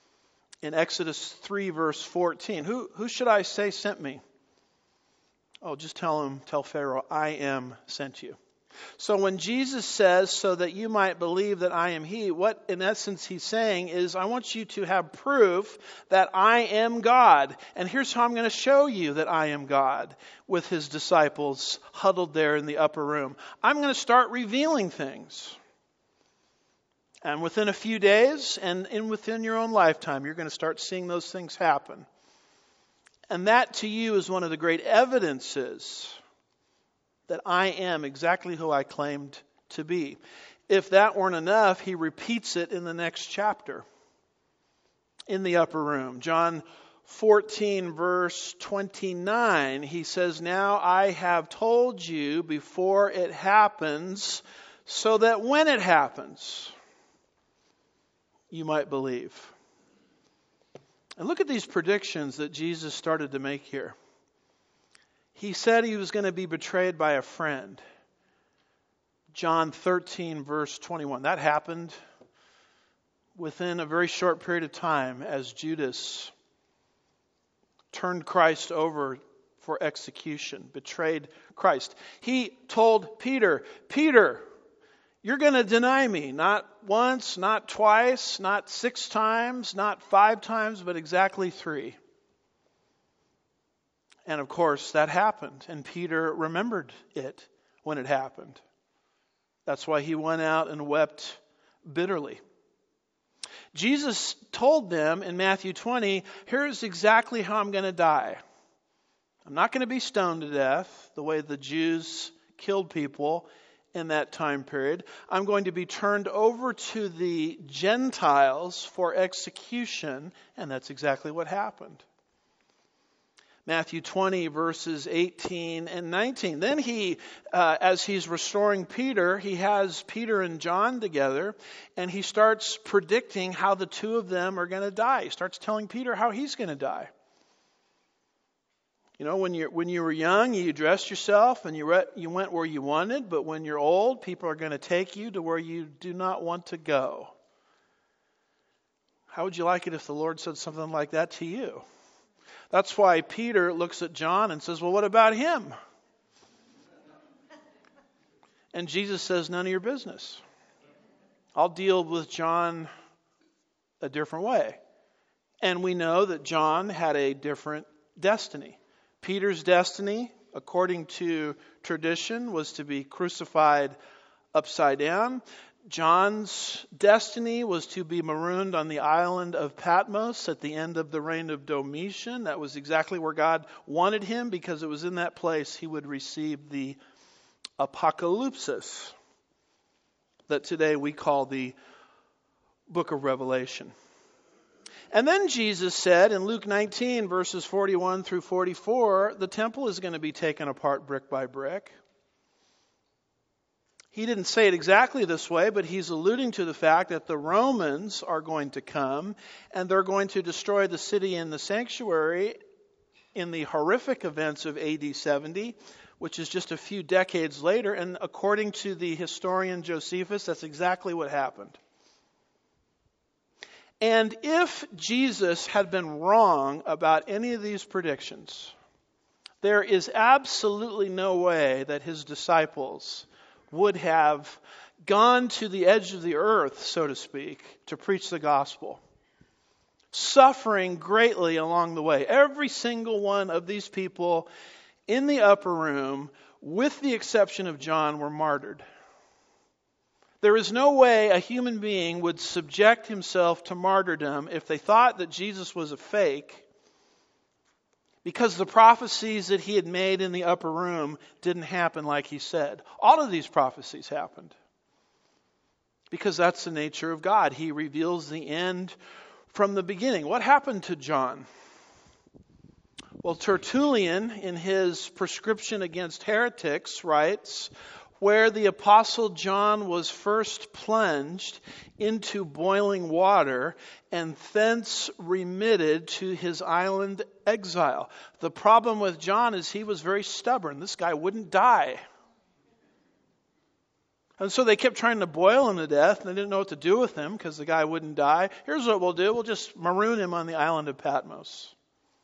in Exodus three, verse fourteen. Who, who should I say sent me? Oh, just tell him, tell Pharaoh, I am sent you. So when Jesus says, so that you might believe that I am he, what in essence he's saying is, I want you to have proof that I am God. And here's how I'm going to show you that I am God, with his disciples huddled there in the upper room. I'm going to start revealing things. And within a few days, and in within your own lifetime, you're going to start seeing those things happen. And that to you is one of the great evidences that I am exactly who I claimed to be. If that weren't enough, he repeats it in the next chapter, in the upper room. John fourteen, verse twenty-nine, he says, now I have told you before it happens, so that when it happens, you might believe. And look at these predictions that Jesus started to make here. He said he was going to be betrayed by a friend. John thirteen, verse twenty-one. That happened within a very short period of time as Judas turned Christ over for execution, betrayed Christ. He told Peter, Peter, you're going to deny me, not once, not twice, not six times, not five times, but exactly three. And of course, that happened. And Peter remembered it when it happened. That's why he went out and wept bitterly. Jesus told them in Matthew twenty, here's exactly how I'm going to die. I'm not going to be stoned to death the way the Jews killed people in that time period. I'm going to be turned over to the Gentiles for execution. And that's exactly what happened. Matthew twenty, verses eighteen and nineteen. Then he, uh, as he's restoring Peter, he has Peter and John together, and he starts predicting how the two of them are going to die. He starts telling Peter how he's going to die. You know, when you when you were young, you dressed yourself and you re- you went where you wanted, but when you're old, people are going to take you to where you do not want to go. How would you like it if the Lord said something like that to you? That's why Peter looks at John and says, well, what about him? And Jesus says, none of your business. I'll deal with John a different way. And we know that John had a different destiny. Peter's destiny, according to tradition, was to be crucified upside down. John's destiny was to be marooned on the island of Patmos at the end of the reign of Domitian. That was exactly where God wanted him, because it was in that place he would receive the apocalypsis that today we call the book of Revelation. And then Jesus said in Luke nineteen, verses forty-one through forty-four, the temple is going to be taken apart brick by brick. He didn't say it exactly this way, but he's alluding to the fact that the Romans are going to come and they're going to destroy the city and the sanctuary in the horrific events of A D seventy, which is just a few decades later. And according to the historian Josephus, that's exactly what happened. And if Jesus had been wrong about any of these predictions, there is absolutely no way that his disciples would have gone to the edge of the earth, so to speak, to preach the gospel, suffering greatly along the way. Every single one of these people in the upper room, with the exception of John, were martyred. There is no way a human being would subject himself to martyrdom if they thought that Jesus was a fake, because the prophecies that he had made in the upper room didn't happen like he said. All of these prophecies happened, because that's the nature of God. He reveals the end from the beginning. What happened to John? Well, Tertullian, in his prescription against heretics, writes, where the Apostle John was first plunged into boiling water and thence remitted to his island exile. The problem with John is he was very stubborn. This guy wouldn't die. And so they kept trying to boil him to death, and they didn't know what to do with him because the guy wouldn't die. Here's what we'll do. We'll just maroon him on the island of Patmos,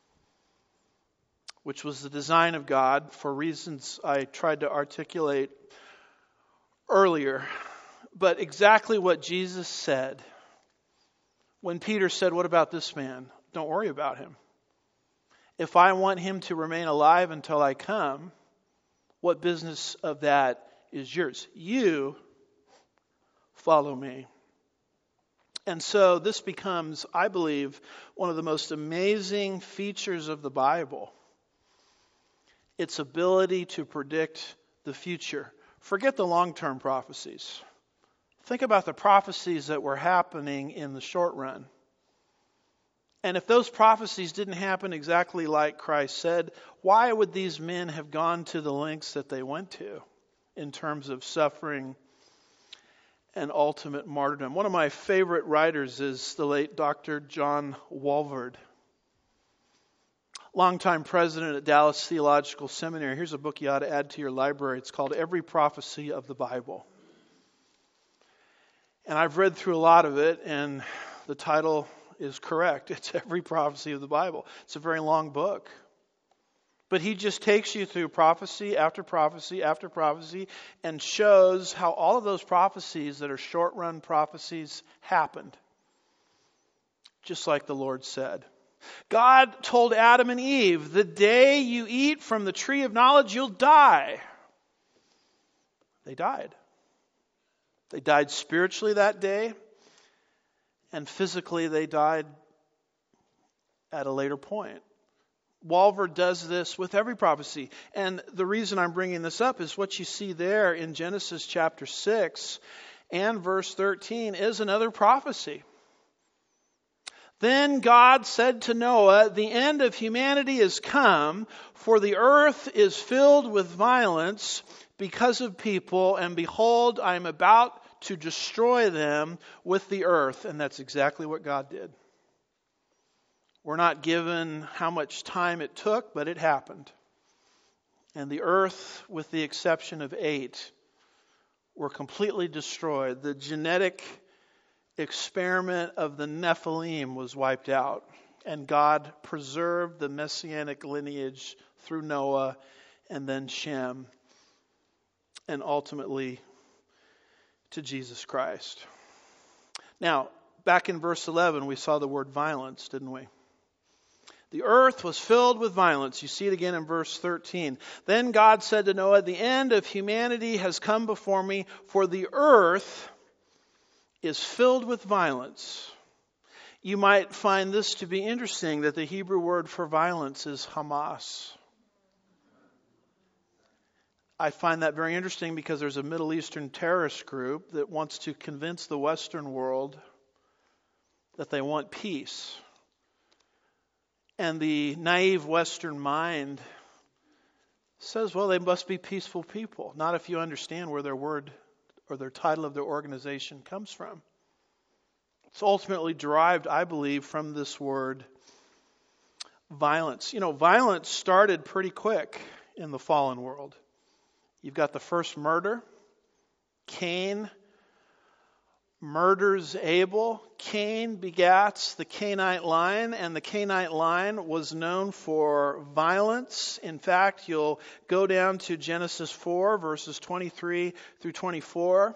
which was the design of God for reasons I tried to articulate earlier. But exactly what Jesus said when Peter said, "What about this man? Don't worry about him. If I want him to remain alive until I come, what business of that is yours? You follow me." And so this becomes, I believe, one of the most amazing features of the Bible. Its ability to predict the future. Forget the long-term prophecies. Think about the prophecies that were happening in the short run. And if those prophecies didn't happen exactly like Christ said, why would these men have gone to the lengths that they went to in terms of suffering and ultimate martyrdom? One of my favorite writers is the late Doctor John Walvoord, longtime president at Dallas Theological Seminary. Here's a book you ought to add to your library. It's called Every Prophecy of the Bible. And I've read through a lot of it, and the title is correct. It's Every Prophecy of the Bible. It's a very long book. But he just takes you through prophecy after prophecy after prophecy and shows how all of those prophecies that are short-run prophecies happened. Just like the Lord said. God told Adam and Eve, the day you eat from the tree of knowledge, you'll die. They died. They died spiritually that day, and physically they died at a later point. Walvoord does this with every prophecy. And the reason I'm bringing this up is what you see there in Genesis chapter six and verse thirteen is another prophecy. Then God said to Noah, "The end of humanity is come, for the earth is filled with violence because of people, and behold, I am about to destroy them with the earth." And that's exactly what God did. We're not given how much time it took, but it happened. And the earth, with the exception of eight, were completely destroyed. The genetic experiment of the Nephilim was wiped out. And God preserved the messianic lineage through Noah and then Shem. And ultimately to Jesus Christ. Now, back in verse eleven, we saw the word violence, didn't we? The earth was filled with violence. You see it again in verse thirteen. Then God said to Noah, "The end of humanity has come before me, for the earth is filled with violence." You might find this to be interesting, that the Hebrew word for violence is Hamas. I find that very interesting because there's a Middle Eastern terrorist group that wants to convince the Western world that they want peace. And the naive Western mind says, well, they must be peaceful people. Not if you understand where their word or their title of their organization comes from. It's ultimately derived, I believe, from this word violence. You know, violence started pretty quick in the fallen world. You've got the first murder. Cain murders Abel. Cain begats the Cainite line, and the Cainite line was known for violence. In fact, you'll go down to Genesis four, verses twenty-three through twenty-four.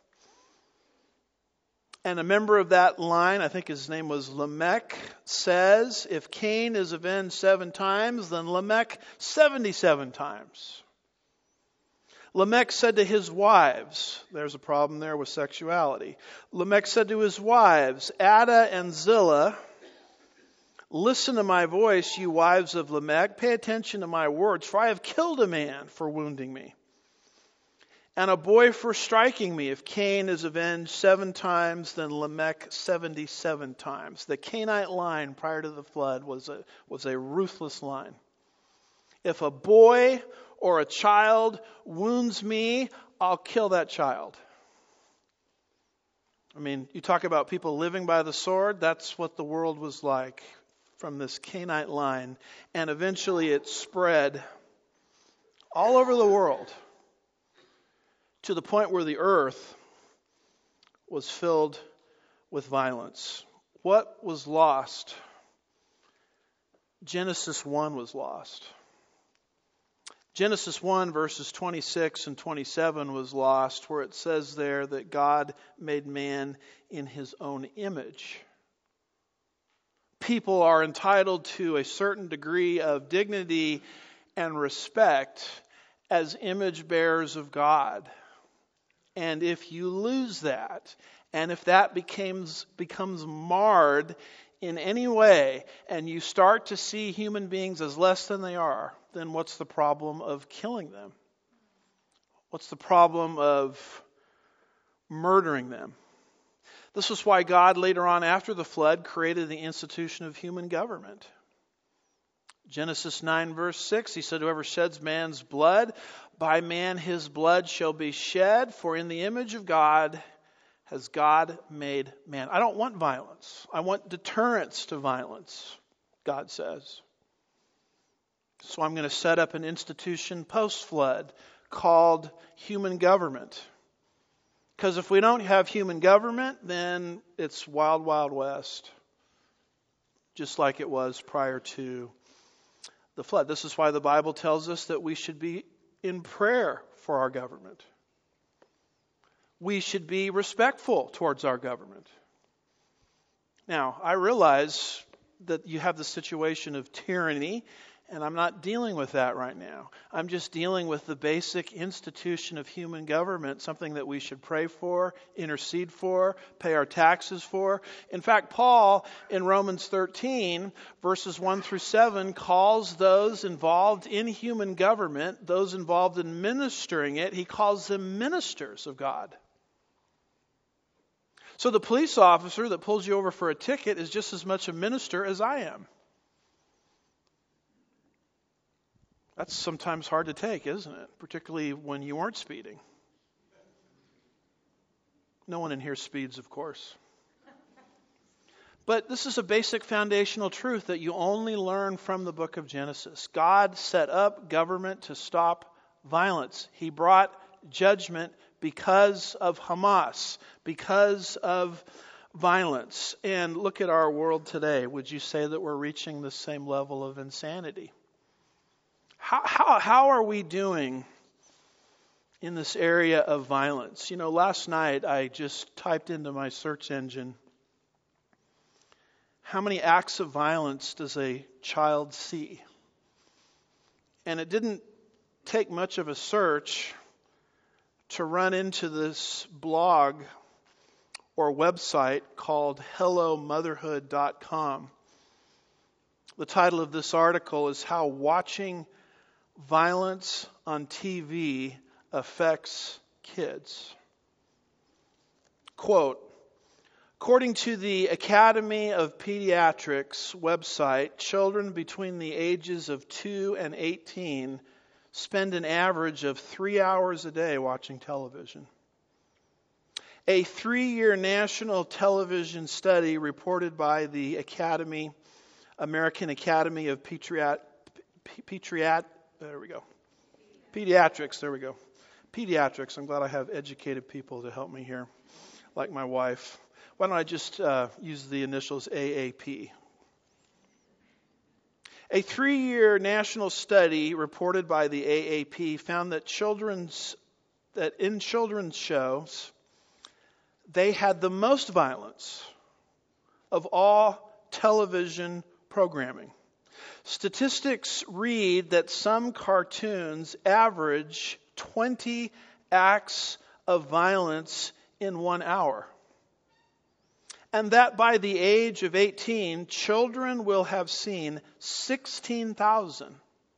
And a member of that line, I think his name was Lamech, says, if Cain is avenged seven times, then Lamech seventy-seven times. Lamech said to his wives, there's a problem there with sexuality. Lamech said to his wives, Ada and Zillah, listen to my voice, you wives of Lamech. Pay attention to my words, for I have killed a man for wounding me, and a boy for striking me. If Cain is avenged seven times, then Lamech seventy-seven times. The Cainite line prior to the flood was a, was a ruthless line. If a boy or a child wounds me, I'll kill that child. I mean, you talk about people living by the sword, that's what the world was like from this Cainite line. And eventually it spread all over the world to the point where the earth was filled with violence. What was lost? Genesis one was lost. Genesis one verses twenty-six and twenty-seven was lost, where it says there that God made man in his own image. People are entitled to a certain degree of dignity and respect as image bearers of God. And if you lose that, and if that becomes, becomes marred in any way, and you start to see human beings as less than they are, then what's the problem of killing them? What's the problem of murdering them? This is why God later on after the flood created the institution of human government. Genesis nine verse six, he said, whoever sheds man's blood, by man his blood shall be shed, for in the image of God has God made man. I don't want violence. I want deterrence to violence, God says. So I'm going to set up an institution post-flood called human government. Because if we don't have human government, then it's wild, wild west. Just like it was prior to the flood. This is why the Bible tells us that we should be in prayer for our government. We should be respectful towards our government. Now, I realize that you have the situation of tyranny, and I'm not dealing with that right now. I'm just dealing with the basic institution of human government, something that we should pray for, intercede for, pay our taxes for. In fact, Paul in Romans thirteen, verses one through seven, calls those involved in human government, those involved in ministering it, he calls them ministers of God. So the police officer that pulls you over for a ticket is just as much a minister as I am. That's sometimes hard to take, isn't it? Particularly when you aren't speeding. No one in here speeds, of course. But this is a basic foundational truth that you only learn from the book of Genesis. God set up government to stop violence. He brought judgment because of Hamas, because of violence. And look at our world today. Would you say that we're reaching the same level of insanity? How, how, how are we doing in this area of violence? You know, last night I just typed into my search engine, how many acts of violence does a child see? And it didn't take much of a search to run into this blog or website called hello motherhood dot com. The title of this article is How Watching Violence on T V Affects Kids. Quote, according to the Academy of Pediatrics website, children between the ages of two and eighteen spend an average of three hours a day watching television. A three-year national television study reported by the Academy, American Academy of Pediat, Pediat, there we go, Pediatrics, there we go, Pediatrics. I'm glad I have educated people to help me here, like my wife. Why don't I just uh, use the initials A A P? A three-year national study reported by the A A P found that children's that in children's shows, they had the most violence of all television programming. Statistics read that some cartoons average twenty acts of violence in one hour. And that by the age of eighteen, children will have seen sixteen thousand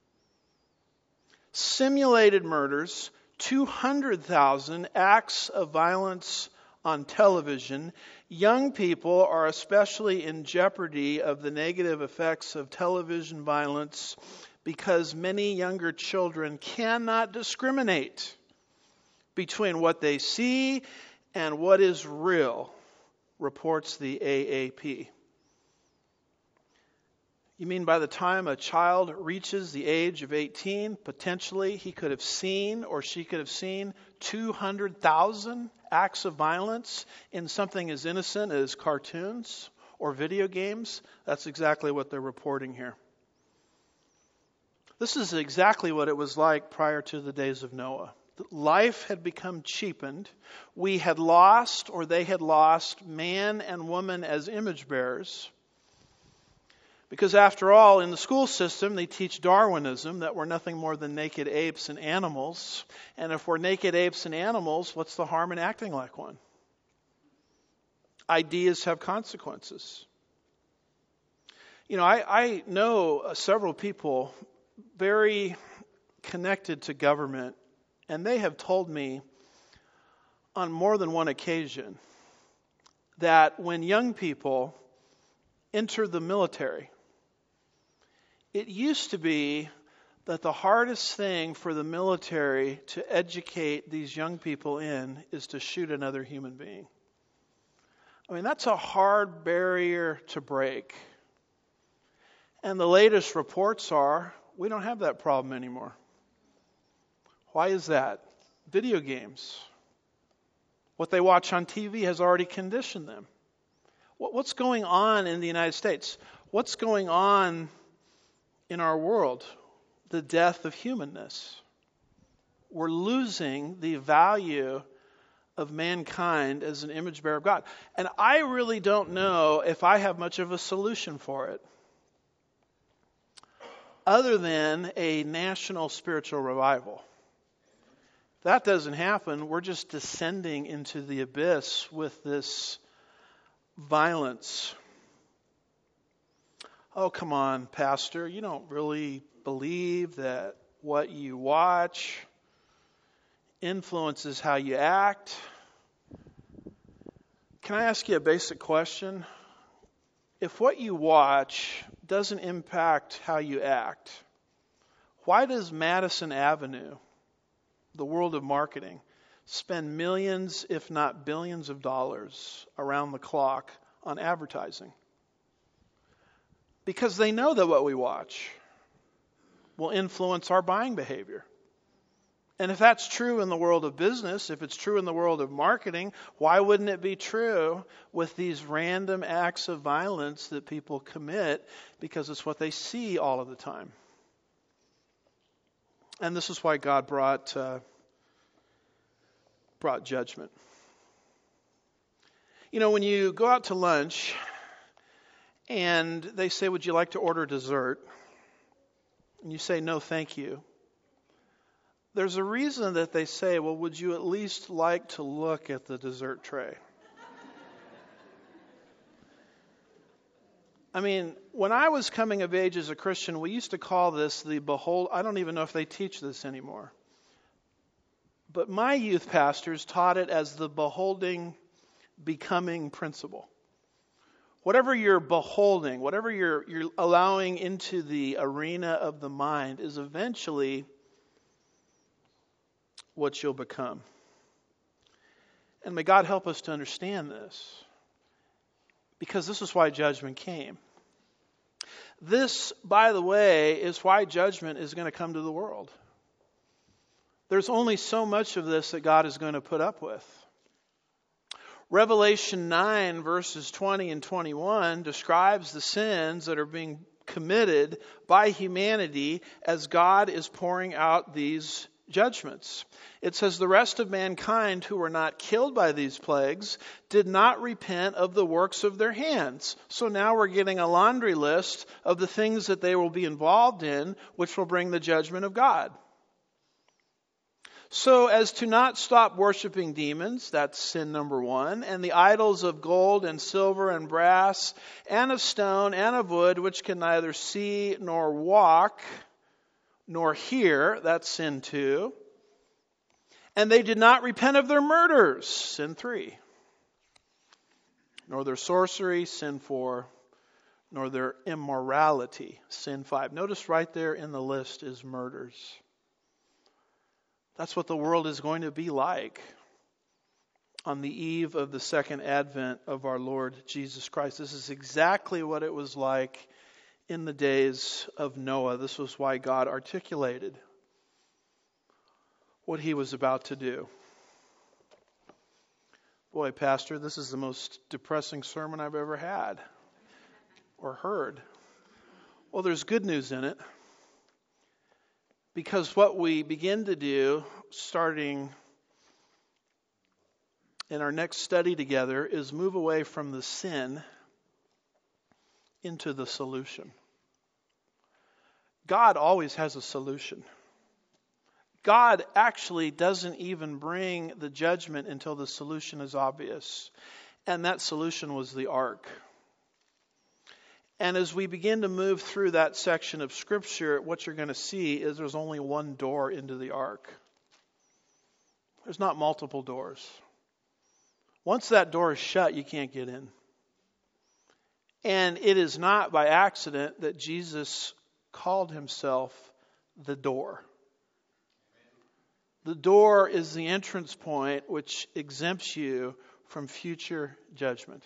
simulated murders, two hundred thousand acts of violence on television. Young people are especially in jeopardy of the negative effects of television violence because many younger children cannot discriminate between what they see and what is real, reports the A A P. You mean by the time a child reaches the age of eighteen, potentially he could have seen or she could have seen two hundred thousand acts of violence in something as innocent as cartoons or video games? That's exactly what they're reporting here. This is exactly what it was like prior to the days of Noah. Life had become cheapened. We had lost, or they had lost, man and woman as image bearers. Because after all, in the school system, they teach Darwinism, that we're nothing more than naked apes and animals. And if we're naked apes and animals, what's the harm in acting like one? Ideas have consequences. You know, I, I know several people very connected to government, and they have told me on more than one occasion that when young people enter the military, it used to be that the hardest thing for the military to educate these young people in is to shoot another human being. I mean, that's a hard barrier to break. And the latest reports are, we don't have that problem anymore. Why is that? Video games. What they watch on T V has already conditioned them. What's going on in the United States? What's going on in our world? The death of humanness. We're losing the value of mankind as an image bearer of God. And I really don't know if I have much of a solution for it, other than a national spiritual revival. If that doesn't happen, we're just descending into the abyss with this violence. Oh, come on, Pastor. You don't really believe that what you watch influences how you act. Can I ask you a basic question? If what you watch doesn't impact how you act, why does Madison Avenue, the world of marketing, spend millions, if not billions of dollars around the clock on advertising? Because they know that what we watch will influence our buying behavior. And if that's true in the world of business, if it's true in the world of marketing, why wouldn't it be true with these random acts of violence that people commit because it's what they see all of the time? And this is why God brought uh, brought judgment. You know, when you go out to lunch and they say, "Would you like to order dessert?" and you say, "No, thank you." There's a reason that they say, "Well, would you at least like to look at the dessert tray?" I mean, when I was coming of age as a Christian, we used to call this the behold. I don't even know if they teach this anymore. But my youth pastors taught it as the beholding, becoming principle. Whatever you're beholding, whatever you're, you're allowing into the arena of the mind is eventually what you'll become. And may God help us to understand this, because this is why judgment came. This, by the way, is why judgment is going to come to the world. There's only so much of this that God is going to put up with. Revelation nine, verses twenty and twenty-one describes the sins that are being committed by humanity as God is pouring out these judgments. It says, "The rest of mankind who were not killed by these plagues did not repent of the works of their hands." So now we're getting a laundry list of the things that they will be involved in, which will bring the judgment of God. So as to not stop worshiping demons, that's sin number one, and the idols of gold and silver and brass and of stone and of wood, which can neither see nor walk nor hear, that's sin two. And they did not repent of their murders, sin three. Nor their sorcery, sin four. Nor their immorality, sin five. Notice right there in the list is murders. That's what the world is going to be like on the eve of the second advent of our Lord Jesus Christ. This is exactly what it was like in the days of Noah. This was why God articulated what he was about to do. Boy, Pastor, this is the most depressing sermon I've ever had or heard. Well, there's good news in it. Because what we begin to do, starting in our next study together, is move away from the sin into the solution. God always has a solution. God actually doesn't even bring the judgment until the solution is obvious. And that solution was the ark. And as we begin to move through that section of Scripture, what you're going to see is there's only one door into the ark. There's not multiple doors. Once that door is shut, you can't get in. And it is not by accident that Jesus called himself the door. The door is the entrance point which exempts you from future judgment.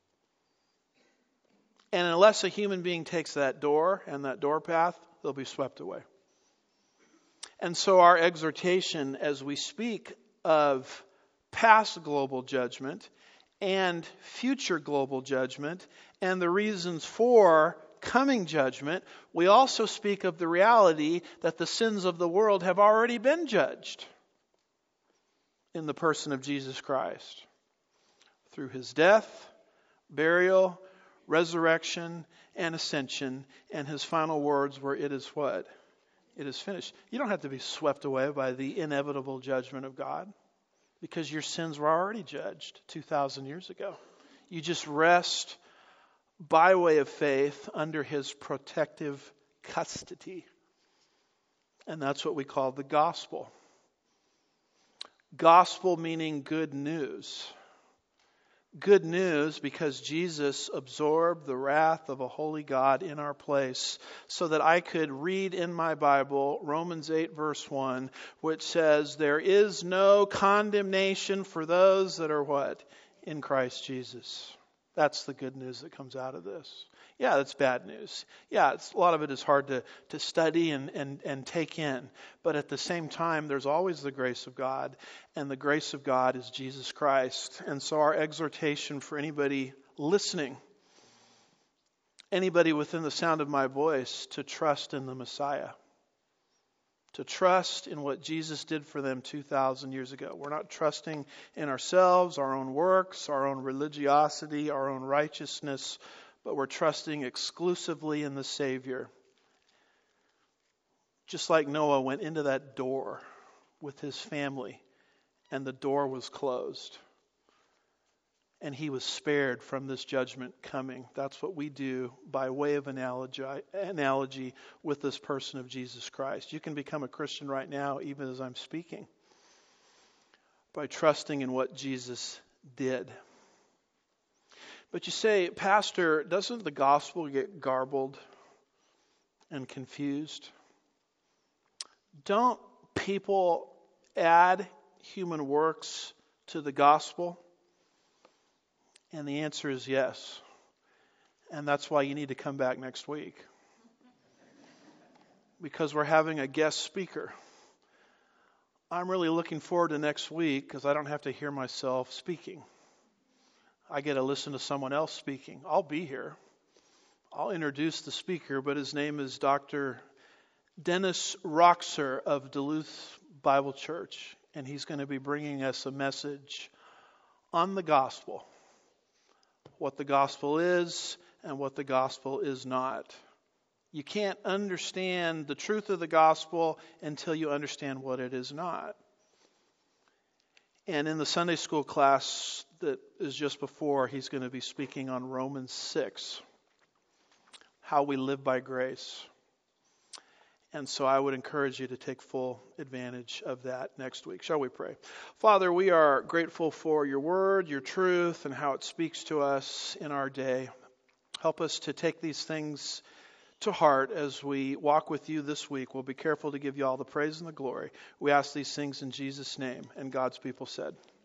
And unless a human being takes that door and that door path, they'll be swept away. And so our exhortation as we speak of past global judgment and future global judgment and the reasons for coming judgment, we also speak of the reality that the sins of the world have already been judged in the person of Jesus Christ through his death, burial, resurrection, and ascension. And his final words were, it is what? It is finished. You don't have to be swept away by the inevitable judgment of God because your sins were already judged two thousand years ago. You just rest by way of faith under his protective custody. And that's what we call the gospel. Gospel meaning good news. Good news because Jesus absorbed the wrath of a holy God in our place so that I could read in my Bible Romans eight verse one, which says there is no condemnation for those that are what? In Christ Jesus. That's the good news that comes out of this. Yeah, that's bad news. Yeah, it's, a lot of it is hard to, to study and, and, and take in. But at the same time, there's always the grace of God. And the grace of God is Jesus Christ. And so our exhortation for anybody listening, anybody within the sound of my voice, to trust in the Messiah. To trust in what Jesus did for them two thousand years ago. We're not trusting in ourselves, our own works, our own religiosity, our own righteousness, but we're trusting exclusively in the Savior. Just like Noah went into that door with his family, and the door was closed. And he was spared from this judgment coming. That's what we do by way of analogy, analogy with this person of Jesus Christ. You can become a Christian right now, even as I'm speaking, by trusting in what Jesus did. But you say, Pastor, doesn't the gospel get garbled and confused? Don't people add human works to the gospel? And the answer is yes. And that's why you need to come back next week. Because we're having a guest speaker. I'm really looking forward to next week because I don't have to hear myself speaking. I get to listen to someone else speaking. I'll be here. I'll introduce the speaker, but his name is Doctor Dennis Roxer of Duluth Bible Church. And he's going to be bringing us a message on the gospel. What the gospel is and what the gospel is not. You can't understand the truth of the gospel until you understand what it is not. And in the Sunday school class that is just before, he's going to be speaking on Romans six, how we live by grace. And so I would encourage you to take full advantage of that next week. Shall we pray? Father, we are grateful for your word, your truth, and how it speaks to us in our day. Help us to take these things to heart as we walk with you this week. We'll be careful to give you all the praise and the glory. We ask these things in Jesus' name. And God's people said,